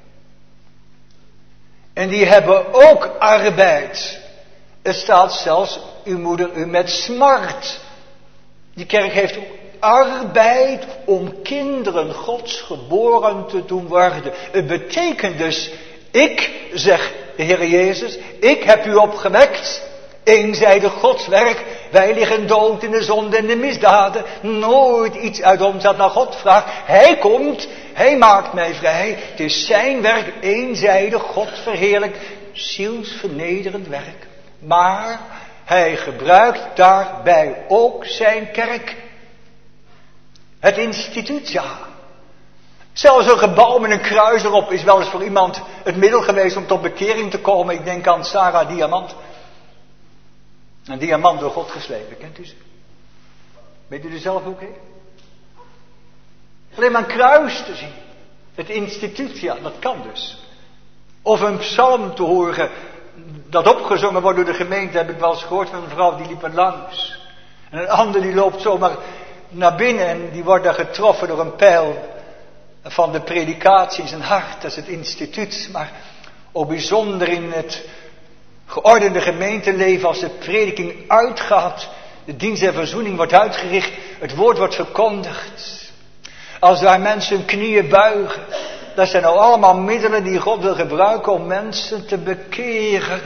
En die hebben ook arbeid. Er staat zelfs uw moeder u met smart. Die kerk heeft ook arbeid om kinderen Gods geboren te doen worden. Het betekent dus, ik, zegt de Heer Jezus, ik heb u opgewekt. Eenzijdig Gods werk. Wij liggen dood in de zonde en de misdaden. Nooit iets uit ons dat naar God vraagt. Hij komt, hij maakt mij vrij. Het is zijn werk, eenzijdig God verheerlijk. Zielsvernederend werk. Maar hij gebruikt daarbij ook zijn kerk. Het instituut, ja. Zelfs een gebouw met een kruis erop is wel eens voor iemand het middel geweest om tot bekering te komen. Ik denk aan Sarah Diamant. Een diamant door God geslepen, kent u ze? Weet u er zelf ook heen? Alleen maar een kruis te zien. Het instituut, ja, dat kan dus. Of een psalm te horen dat opgezongen wordt door de gemeente, heb ik wel eens gehoord van een vrouw die liep er langs. En een ander die loopt zomaar naar binnen en die wordt daar getroffen door een pijl van de predikatie in zijn hart. Dat is het instituut, maar ook bijzonder in het geordende gemeenteleven als de prediking uitgaat, de dienst der verzoening wordt uitgericht, het woord wordt verkondigd. Als daar mensen hun knieën buigen, dat zijn nou allemaal middelen die God wil gebruiken om mensen te bekeren.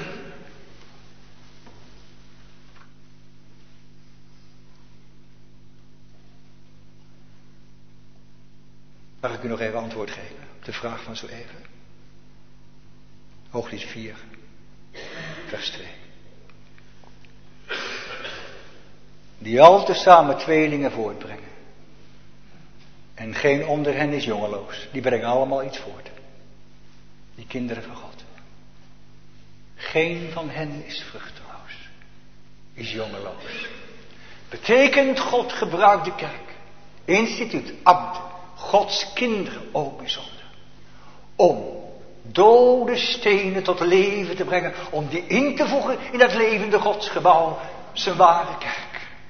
Mag ik u nog even antwoord geven op de vraag van zo even? Hooglied 4, vers 2. Die al tezamen tweelingen voortbrengen. En geen onder hen is jongeloos. Die brengen allemaal iets voort. Die kinderen van God. Geen van hen is vruchteloos. Is jongeloos. Betekent God gebruikt de kerk. Instituut, ambt. Gods kinderen ook bijzonder. Om dode stenen tot leven te brengen. Om die in te voegen in dat levende godsgebouw. Zijn ware kerk.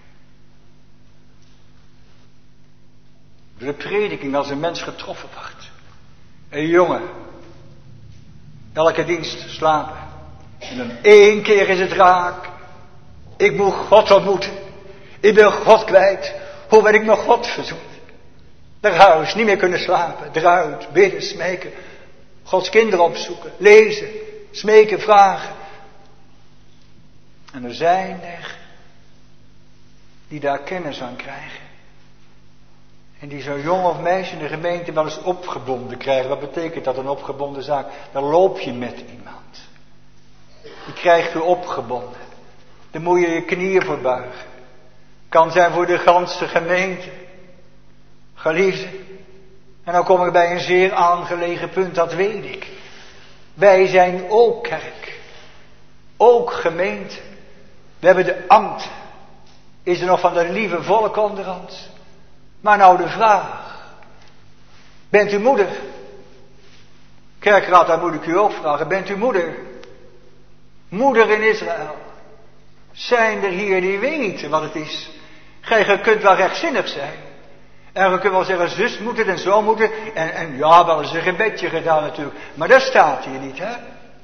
Door de prediking als een mens getroffen wordt. Een jongen. Elke dienst slapen. En dan 1 keer is het raak. Ik moet God ontmoeten. Ik ben God kwijt. Hoe ben ik met God verzoend? Naar huis, niet meer kunnen slapen. Eruit, bidden, smeken. Gods kinderen opzoeken. Lezen, smeken, vragen. En er zijn er die daar kennis aan krijgen. En die zo'n jongen of meisje in de gemeente wel eens opgebonden krijgen. Wat betekent dat, een opgebonden zaak? Dan loop je met iemand. Die krijgt u opgebonden. Dan moet je je knieën voor buigen. Kan zijn voor de ganse gemeente. Geliefde. En dan kom ik bij een zeer aangelegen punt, dat weet ik. Wij zijn ook kerk. Ook gemeente. We hebben de ambt. Is er nog van dat lieve volk onder ons? Maar nou de vraag. Bent u moeder? Kerkraad, daar moet ik u ook vragen. Bent u moeder? Moeder in Israël. Zijn er hier die weten wat het is? Je kunt wel rechtzinnig zijn. En je kunt wel zeggen, zus moet het en zo moet het. En ja, wel eens een gebedje gedaan natuurlijk. Maar dat staat hier niet, hè?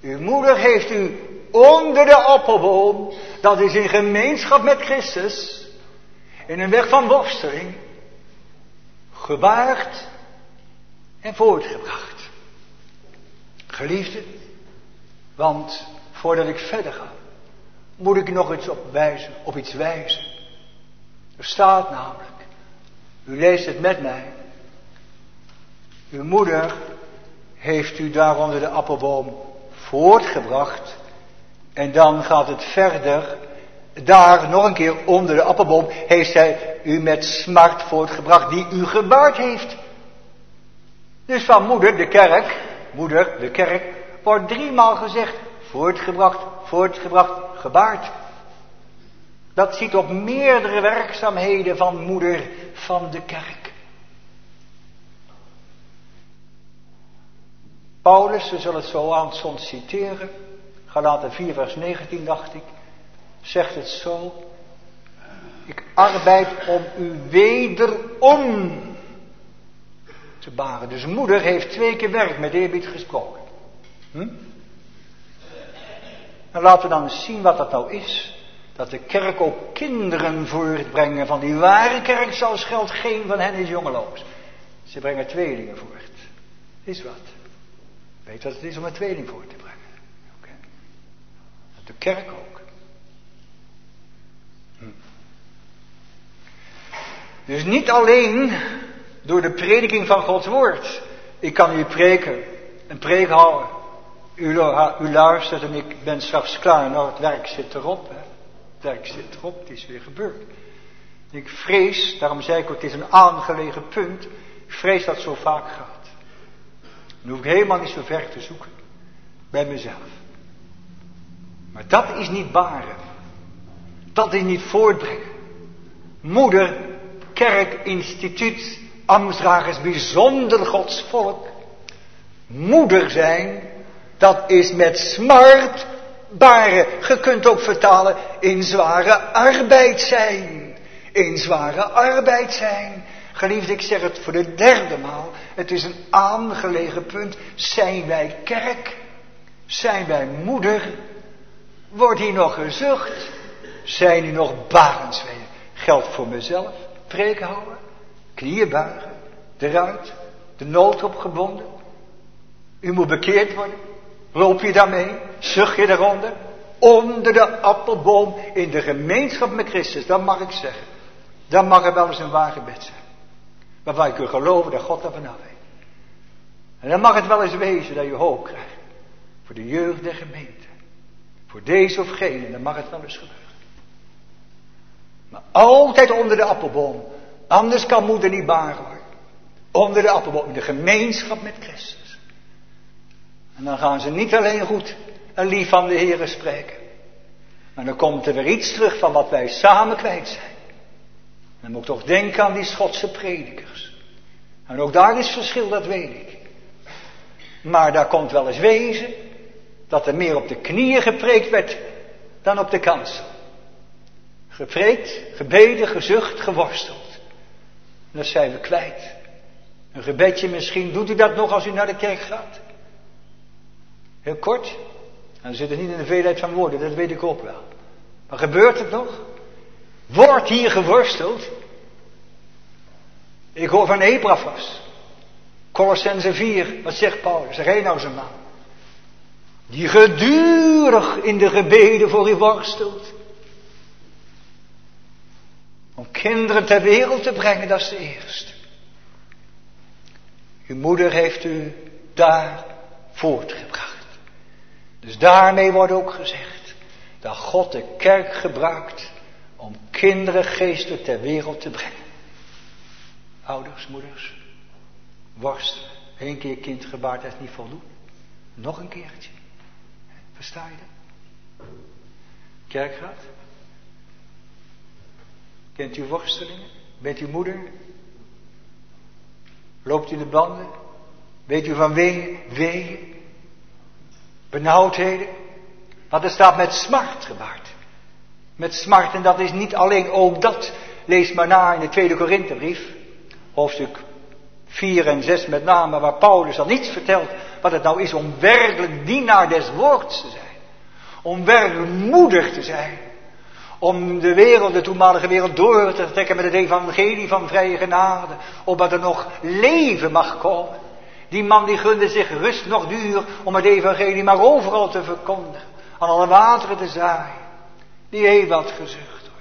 Uw moeder heeft u onder de appelboom, dat is in gemeenschap met Christus, in een weg van worsteling, gebaard en voortgebracht. Geliefde, want voordat ik verder ga, moet ik nog op iets wijzen. Er staat namelijk, u leest het met mij, uw moeder heeft u daar onder de appelboom voortgebracht. En dan gaat het verder. Daar nog een keer onder de appelboom heeft zij u met smart voortgebracht die u gebaard heeft. Dus van moeder, de kerk, wordt 3 maal gezegd. Voortgebracht, gebaard. Dat ziet op meerdere werkzaamheden van moeder van de kerk. Paulus, we zullen het zo aanstonds citeren. Galaten 4 vers 19 dacht ik. Zegt het zo. Ik arbeid om u wederom te baren. Dus moeder heeft 2 keer werk met eerbied gesproken. En laten we dan eens zien wat dat nou is. Dat de kerk ook kinderen voortbrengen van die ware kerk zoals geldt. Geen van hen is jongeloos. Ze brengen tweelingen voort. Is wat. Weet wat het is om een tweeling voort te brengen. Okay. De kerk ook. Dus niet alleen door de prediking van Gods woord. Ik kan u een preek houden. U luistert en ik ben straks klaar. Nou, het werk zit erop. Hè. Het werk zit erop, het is weer gebeurd. Ik vrees, daarom zei ik ook, het is een aangelegen punt. Ik vrees dat het zo vaak gaat. Dan hoef ik helemaal niet zo ver te zoeken. Bij mezelf. Maar dat is niet baren. Dat is niet voortbrengen. Moeder, kerk, instituut, ambtsdragers, bijzonder Gods volk. Moeder zijn, dat is met smart baren. Je kunt ook vertalen in zware arbeid zijn. In zware arbeid zijn. Geliefd, ik zeg het voor de 3e maal. Het is een aangelegen punt. Zijn wij kerk? Zijn wij moeder? Wordt hier nog gezucht? Zijn hier nog barenswegen? Geldt voor mezelf. Preken houden. Knieën buigen. Eruit. De nood opgebonden. U moet bekeerd worden. Loop je daarmee? Zucht je daaronder? Onder de appelboom in de gemeenschap met Christus. Dat mag ik zeggen. Dan mag er wel eens een waar gebed zijn. Waarvan je kunt geloven dat God dat vanaf weet. En dan mag het wel eens wezen dat je hoop krijgt. Voor de jeugd der gemeente. Voor deze of gene. Dan mag het wel eens gebeuren. Maar altijd onder de appelboom. Anders kan moeder niet baren hoor. Onder de appelboom. In de gemeenschap met Christus. En dan gaan ze niet alleen goed en lief van de Heere spreken. Maar dan komt er weer iets terug van wat wij samen kwijt zijn. En dan moet ik toch denken aan die Schotse predikers. En ook daar is verschil, dat weet ik. Maar daar komt wel eens wezen dat er meer op de knieën gepreekt werd dan op de kansel. Gepreekt, gebeden, gezucht, geworsteld. En dat zijn we kwijt. Een gebedje misschien, doet u dat nog als u naar de kerk gaat? Heel kort. En dan zit het niet in de veelheid van woorden, dat weet ik ook wel. Maar gebeurt het nog? Wordt hier geworsteld? Ik hoor van Epaphras. Colossenzen 4, wat zegt Paulus? Zeg, hé nou zijn man. Die gedurig in de gebeden voor u worstelt. Om kinderen ter wereld te brengen, dat is de eerste. Uw moeder heeft u daar voortgebracht. Dus daarmee wordt ook gezegd dat God de kerk gebruikt om kinderen geestelijk ter wereld te brengen. Ouders, moeders, worstelen. 1 keer kind gebaard, dat is niet voldoende. Nog een keertje. Versta je dat? Kerkraad? Kent u worstelingen? Bent u moeder? Loopt u de banden? Weet u van weeën? Benauwdheden? Want er staat met smart gebaard. Met smart, en dat is niet alleen ook dat. Lees maar na in de 2 Korinthebrief. Hoofdstuk 4 en 6 met name, waar Paulus al niets vertelt wat het nou is om werkelijk dienaar des woords te zijn. Om werkelijk moedig te zijn. Om de wereld, de toenmalige wereld, door te trekken met het evangelie van vrije genade. Opdat er nog leven mag komen. Die man die gunde zich rust nog duur om het evangelie maar overal te verkondigen. Aan alle wateren te zaaien. Die heeft wat gezucht hoor.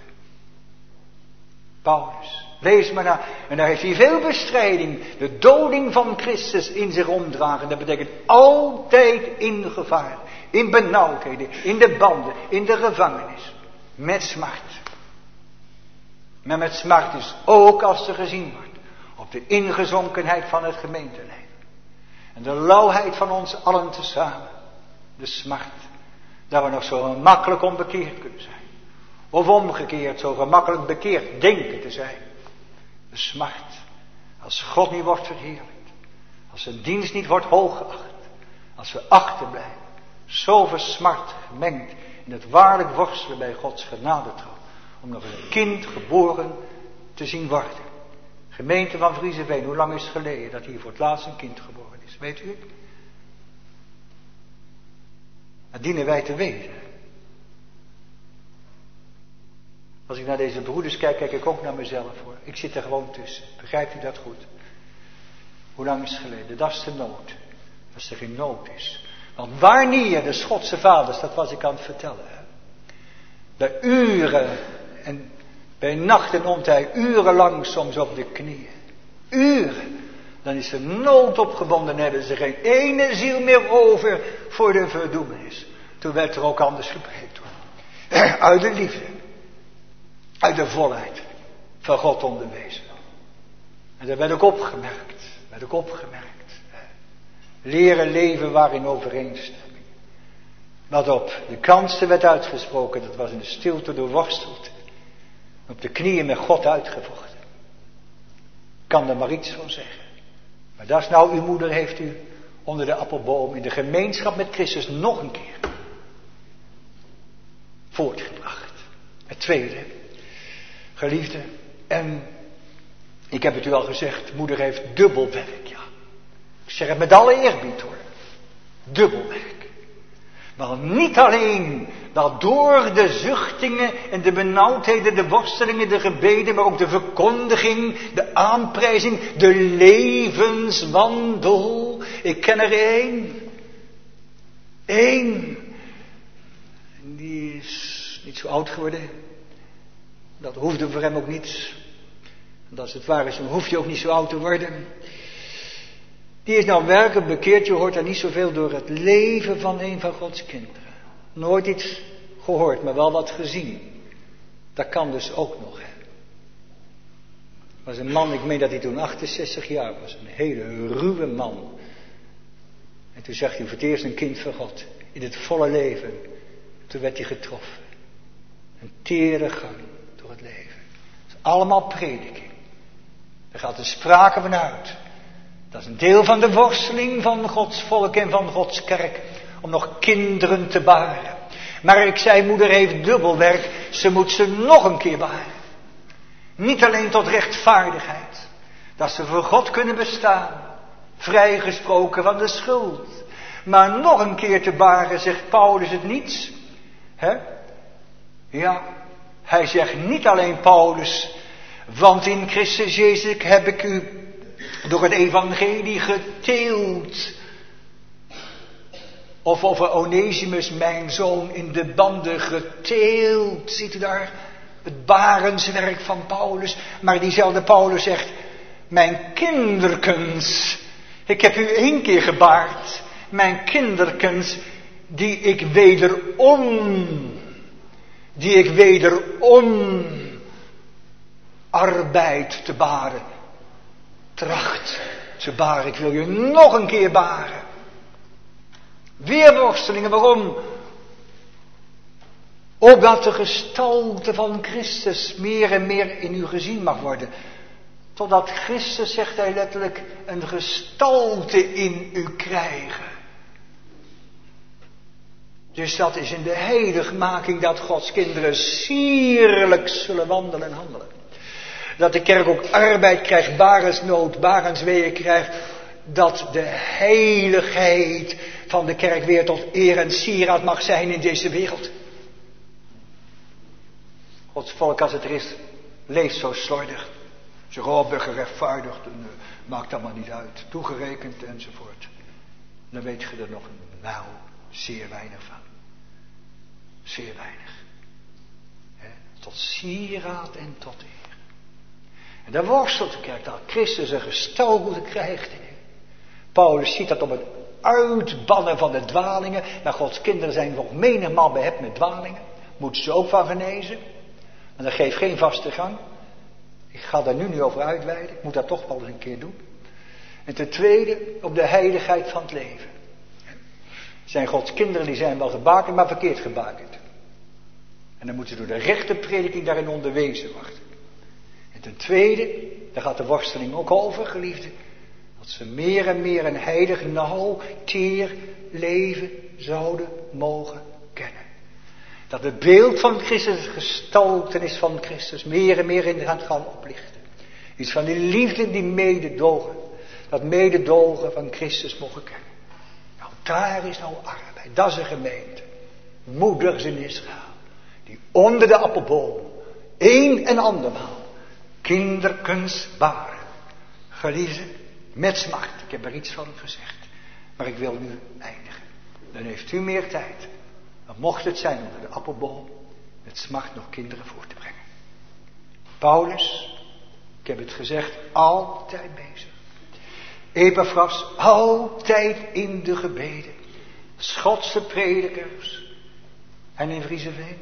Paulus, lees maar na. En daar heeft hij veel bestrijding. De doding van Christus in zich omdragen. Dat betekent altijd in gevaar. In benauwdheden, in de banden, in de gevangenis. Met smart. Maar met smart dus ook als er gezien wordt. Op de ingezonkenheid van het gemeenteleven. En de lauwheid van ons allen tezamen. De smart. Dat we nog zo makkelijk onbekeerd kunnen zijn. Of omgekeerd zo gemakkelijk bekeerd denken te zijn. De smart. Als God niet wordt verheerlijkt. Als zijn dienst niet wordt hooggeacht. Als we achterblijven. Zoveel smart gemengd in het waarlijk worstelen bij Gods genadetroon. Om nog een kind geboren te zien worden. Gemeente van Vriezeveen, hoe lang is het geleden dat hier voor het laatst een kind geboren is? Weet u het? Dat dienen wij te weten. Als ik naar deze broeders kijk, kijk ik ook naar mezelf hoor. Ik zit er gewoon tussen. Begrijpt u dat goed? Hoe lang is het geleden? Dat is de nood. Als er geen nood is. Want wanneer de Schotse vaders, dat was ik aan het vertellen. Hè? Bij uren en bij nacht en ontij, urenlang soms op de knieën. Uren. Dan is er nood opgebonden, hebben ze geen ene ziel meer over voor de verdoemenis. Toen werd er ook anders gepreekt hoor. Uit de liefde. Uit de volheid van God onderwezen. En dat werd ook opgemerkt. Leren leven waarin overeenstemming. Wat op de kansen werd uitgesproken, dat was in de stilte doorworsteld. Op de knieën met God uitgevochten. Ik kan er maar iets van zeggen. Maar dat is nou, uw moeder heeft u onder de appelboom in de gemeenschap met Christus nog een keer voortgebracht. Het tweede, geliefde, en ik heb het u al gezegd, moeder heeft dubbel werk, ja. Ik zeg het met alle eerbied hoor. Dubbel werk. Maar niet alleen dat door de zuchtingen en de benauwdheden, de worstelingen, de gebeden, maar ook de verkondiging, de aanprijzing, de levenswandel. Ik ken er één. Die is niet zo oud geworden. Dat hoefde voor hem ook niet. En als het waar is, dan hoef je ook niet zo oud te worden. Die is nou werkelijk bekeerd. Je hoort daar niet zoveel door het leven van een van Gods kinderen. Nooit iets gehoord, maar wel wat gezien. Dat kan dus ook nog. Hè. Was een man, ik meen dat hij toen 68 jaar was. Een hele ruwe man. En toen zag hij voor het eerst een kind van God. In het volle leven. Toen werd hij getroffen. Een tere gang door het leven. Dat is allemaal prediking. Er gaat er sprake van uit. Dat is een deel van de worsteling van Gods volk en van Gods kerk. Om nog kinderen te baren. Maar ik zei, moeder heeft dubbel werk. Ze moet ze nog een keer baren. Niet alleen tot rechtvaardigheid. Dat ze voor God kunnen bestaan. Vrijgesproken van de schuld. Maar nog een keer te baren, zegt Paulus het niets. Hè? Ja, hij zegt niet alleen Paulus. Want in Christus Jezus heb ik u door het evangelie geteeld. Of over Onesimus, mijn zoon, in de banden geteeld. Ziet u daar het barenswerk van Paulus. Maar diezelfde Paulus zegt, mijn kinderkens, ik heb u 1 keer gebaard. Mijn kinderkens, die ik wederom arbeid te baren. Tracht te baren. Ik wil je nog een keer baren. Weer worstelingen. Waarom? Opdat de gestalte van Christus meer en meer in u gezien mag worden. Totdat Christus, zegt hij letterlijk, een gestalte in u krijgen. Dus dat is in de heiligmaking dat Gods kinderen sierlijk zullen wandelen en handelen. Dat de kerk ook arbeid krijgt, barensnood, barensweeën krijgt. dat de heiligheid van de kerk weer tot eer en sieraad mag zijn in deze wereld. Gods volk als het er is, leeft zo slordig. Zeg, oh, ben gerechtvaardigd, maakt allemaal niet uit. Toegerekend enzovoort. Dan weet je er nog zeer weinig van. Zeer weinig. Tot sieraad en tot eer. En daar worstelt de kerk dat Christus een gestalte krijgt. Paulus ziet dat op het uitbannen van de dwalingen. Nou, Gods kinderen zijn nog menigmaal behept met dwalingen. Moeten ze ook van genezen. En dat geeft geen vaste gang. Ik ga daar nu niet over uitweiden. Ik moet dat toch wel eens een keer doen. En ten tweede op de heiligheid van het leven. Zijn Gods kinderen die zijn wel gebakend, maar verkeerd gebakend. En dan moeten ze door de rechte prediking daarin onderwezen worden. En ten tweede, daar gaat de worsteling ook over, geliefden. Dat ze meer en meer een heilig, nauw, teer leven zouden mogen kennen. Dat het beeld van Christus, het gestaltenis van Christus, meer en meer in de hand gaan oplichten. Iets van die liefde, die mededogen. Dat mededogen van Christus mogen kennen. Nou, daar is nou arbeid. Dat is een gemeente. Moeders in Israël. Die onder de appelboom, een en andermaal, kinderkens baren. Geliefden, met smart. Ik heb er iets van gezegd. Maar ik wil nu eindigen. Dan heeft u meer tijd. Dan mocht het zijn onder de appelboom, met smart nog kinderen voor te brengen. Paulus, ik heb het gezegd, altijd bezig. Epaphras, altijd in de gebeden. Schotse predikers. En in Vriezeveen.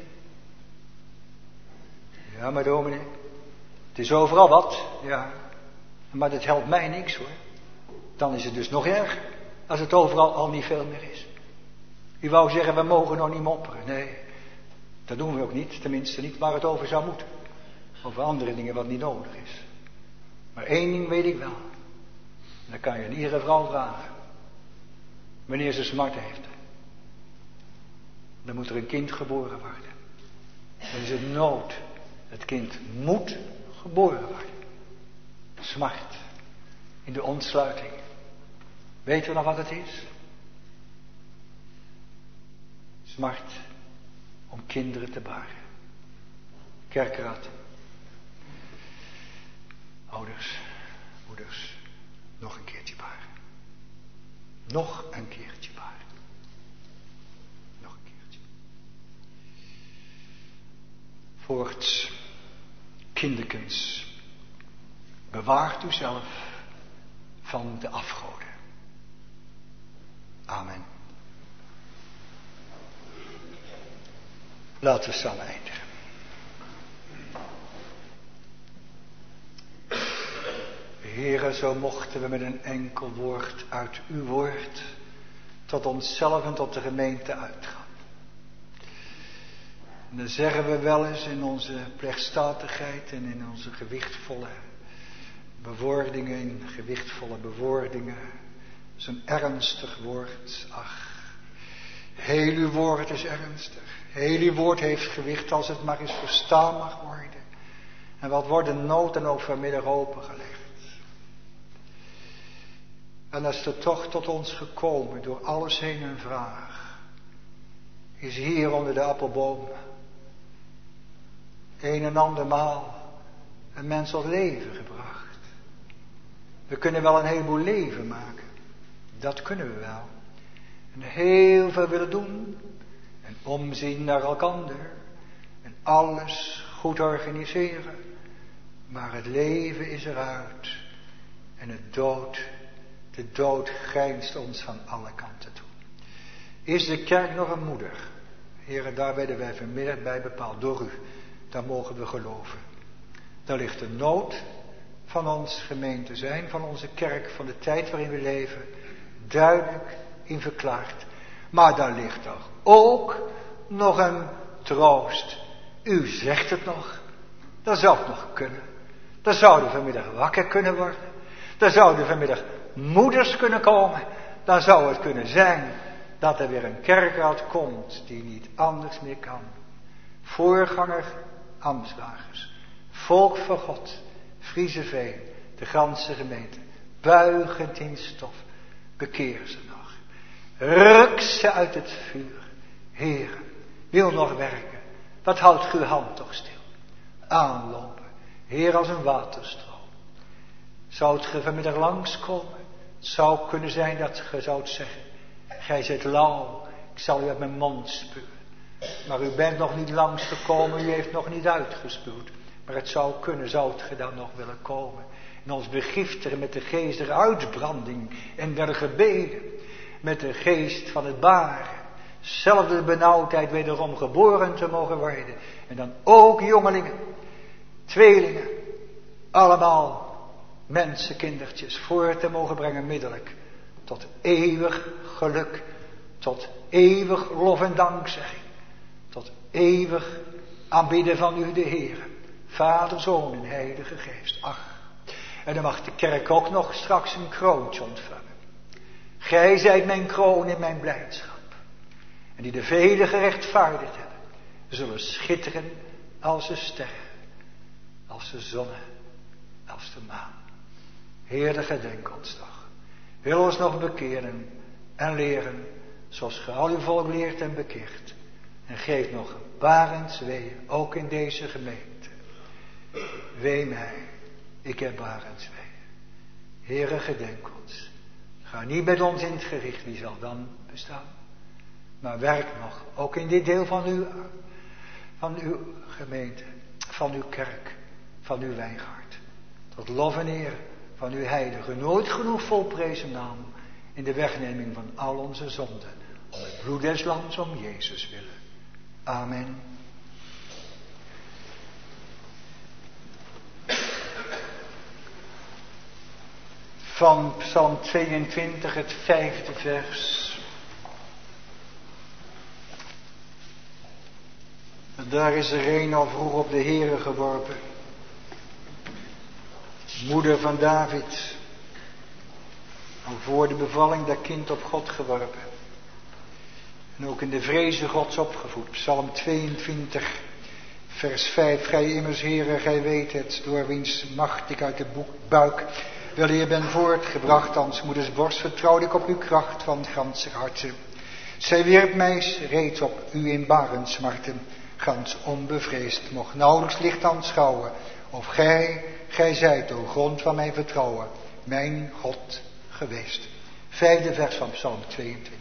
Ja, maar dominee, het is overal wat. Ja, maar dat helpt mij niks hoor. Dan is het dus nog erger, als het overal al niet veel meer is. U wou zeggen, we mogen nog niet mopperen. Nee, dat doen we ook niet. Tenminste niet waar het over zou moeten. Over andere dingen wat niet nodig is. Maar één ding weet ik wel. En dat kan je aan iedere vrouw vragen. Wanneer ze smart heeft. Dan moet er een kind geboren worden. Dan is het nood. Het kind moet geboren worden. Smart. In de ontsluiting. Weet u nog wat het is? Smart om kinderen te baren. Kerkraad. Ouders, moeders, nog een keertje baren. Nog een keertje baren. Nog een keertje. Voorts, kinderkens, bewaart u zelf van de afgoden. Amen. Laten we samen eindigen. Heere, zo mochten we met een enkel woord uit uw woord tot onszelf en tot de gemeente uitgaan. En dan zeggen we wel eens in onze plechtstatigheid en in onze gewichtvolle bewoordingen, in gewichtvolle bewoordingen, zo'n ernstig woord. Ach, heel uw woord is ernstig. Heel uw woord heeft gewicht als het maar eens verstaan mag worden. En wat wordt de nood dan ook vanmiddag opengelegd. En als er toch tot ons gekomen door alles heen een vraag. Is hier onder de appelboom. Een en andermaal een mens tot leven gebracht. We kunnen wel een heleboel leven maken. Dat kunnen we wel. En heel veel willen doen. En omzien naar elkander. En alles goed organiseren. Maar het leven is eruit. En de dood grijnst ons van alle kanten toe. Is de kerk nog een moeder? Heren, daar werden wij vanmiddag bij bepaald door u. Daar mogen we geloven. Daar ligt de nood van ons gemeente zijn, van onze kerk, van de tijd waarin we leven, duidelijk in verklaard. Maar daar ligt toch ook nog een troost. U zegt het nog. Dat zou het nog kunnen. Dan zouden we vanmiddag wakker kunnen worden. Dan zouden vanmiddag moeders kunnen komen. Dan zou het kunnen zijn dat er weer een kerkraad komt die niet anders meer kan. Voorganger, ambtsdragers, volk van God, Vriezeveen, de ganse gemeente. buigend in stof. Bekeer ze nog. Ruk ze uit het vuur. Heer, wil nog werken. Wat houdt uw hand toch stil? Aanlopen. Heer, als een waterstroom. Zou het ge vanmiddag langskomen? Het zou kunnen zijn dat ge zoudt zeggen. Gij zijt lauw. Ik zal u uit mijn mond spuwen. Maar u bent nog niet langsgekomen. U heeft nog niet uitgespuwd. Maar het zou kunnen, zou het ge dan nog willen komen. En ons begiftigen met de geest der uitbranding en der gebeden. Met de geest van het baren. Zelfde benauwdheid wederom geboren te mogen worden. En dan ook jongelingen, tweelingen, allemaal mensenkindertjes voor te mogen brengen middelijk. Tot eeuwig geluk, tot eeuwig lof en dankzegging. Tot eeuwig aanbidden van u de Heer. Vader, Zoon en Heilige Geest. Ach, en dan mag de kerk ook nog straks een kroontje ontvangen. Gij zijt mijn kroon in mijn blijdschap. En die de velen gerechtvaardigd hebben, zullen schitteren als de sterren, als de zonne, als de maan. Heer, de gedenk ons toch. Wil ons nog bekeren en leren, zoals ge al uw volk leert en bekeert. En geef nog barensweeën, ook in deze gemeente. Wee mij, ik heb barensweeën. Heere, gedenk ons. Ga niet met ons in het gericht, wie zal dan bestaan? Maar werk nog, ook in dit deel van uw gemeente, van uw kerk, van uw wijngaard. Tot lof en eer van uw heilige, nooit genoeg volprezen naam, in de wegneming van al onze zonden, om het bloed des lams, om Jezus willen. Amen. Van Psalm 22, het 5e vers. Daar is er een al vroeg op de Heere geworpen. Moeder van David. Al voor de bevalling dat kind op God geworpen. En ook in de vreze Gods opgevoed. Psalm 22, vers 5. Gij immers, Heere, gij weet het, door wiens macht ik uit de buik weleer ben voortgebracht. Ans moeders borst vertrouwde ik op uw kracht van ganser harte. Zij wierp mij reeds op u in barensmarten. Gans onbevreesd, mocht nauwelijks licht aanschouwen. Of gij zijt, o grond van mijn vertrouwen, mijn God geweest. 5e vers van Psalm 22.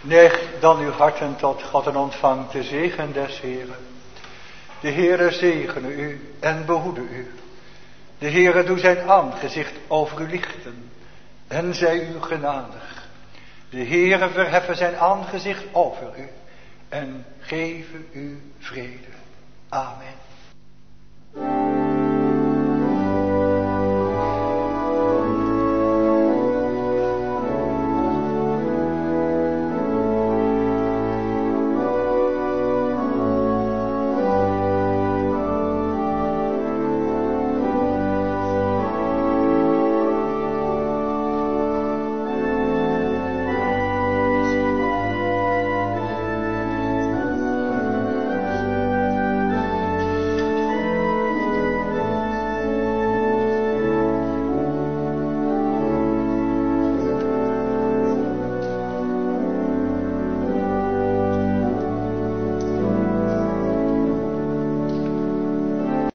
Neig dan uw harten tot God en ontvangt de zegen des Heeren. De Heere zegene u en behoede u. De Heere doe zijn aangezicht over u lichten en zij u genadig. De Heere verheffen zijn aangezicht over u en geven u vrede. Amen.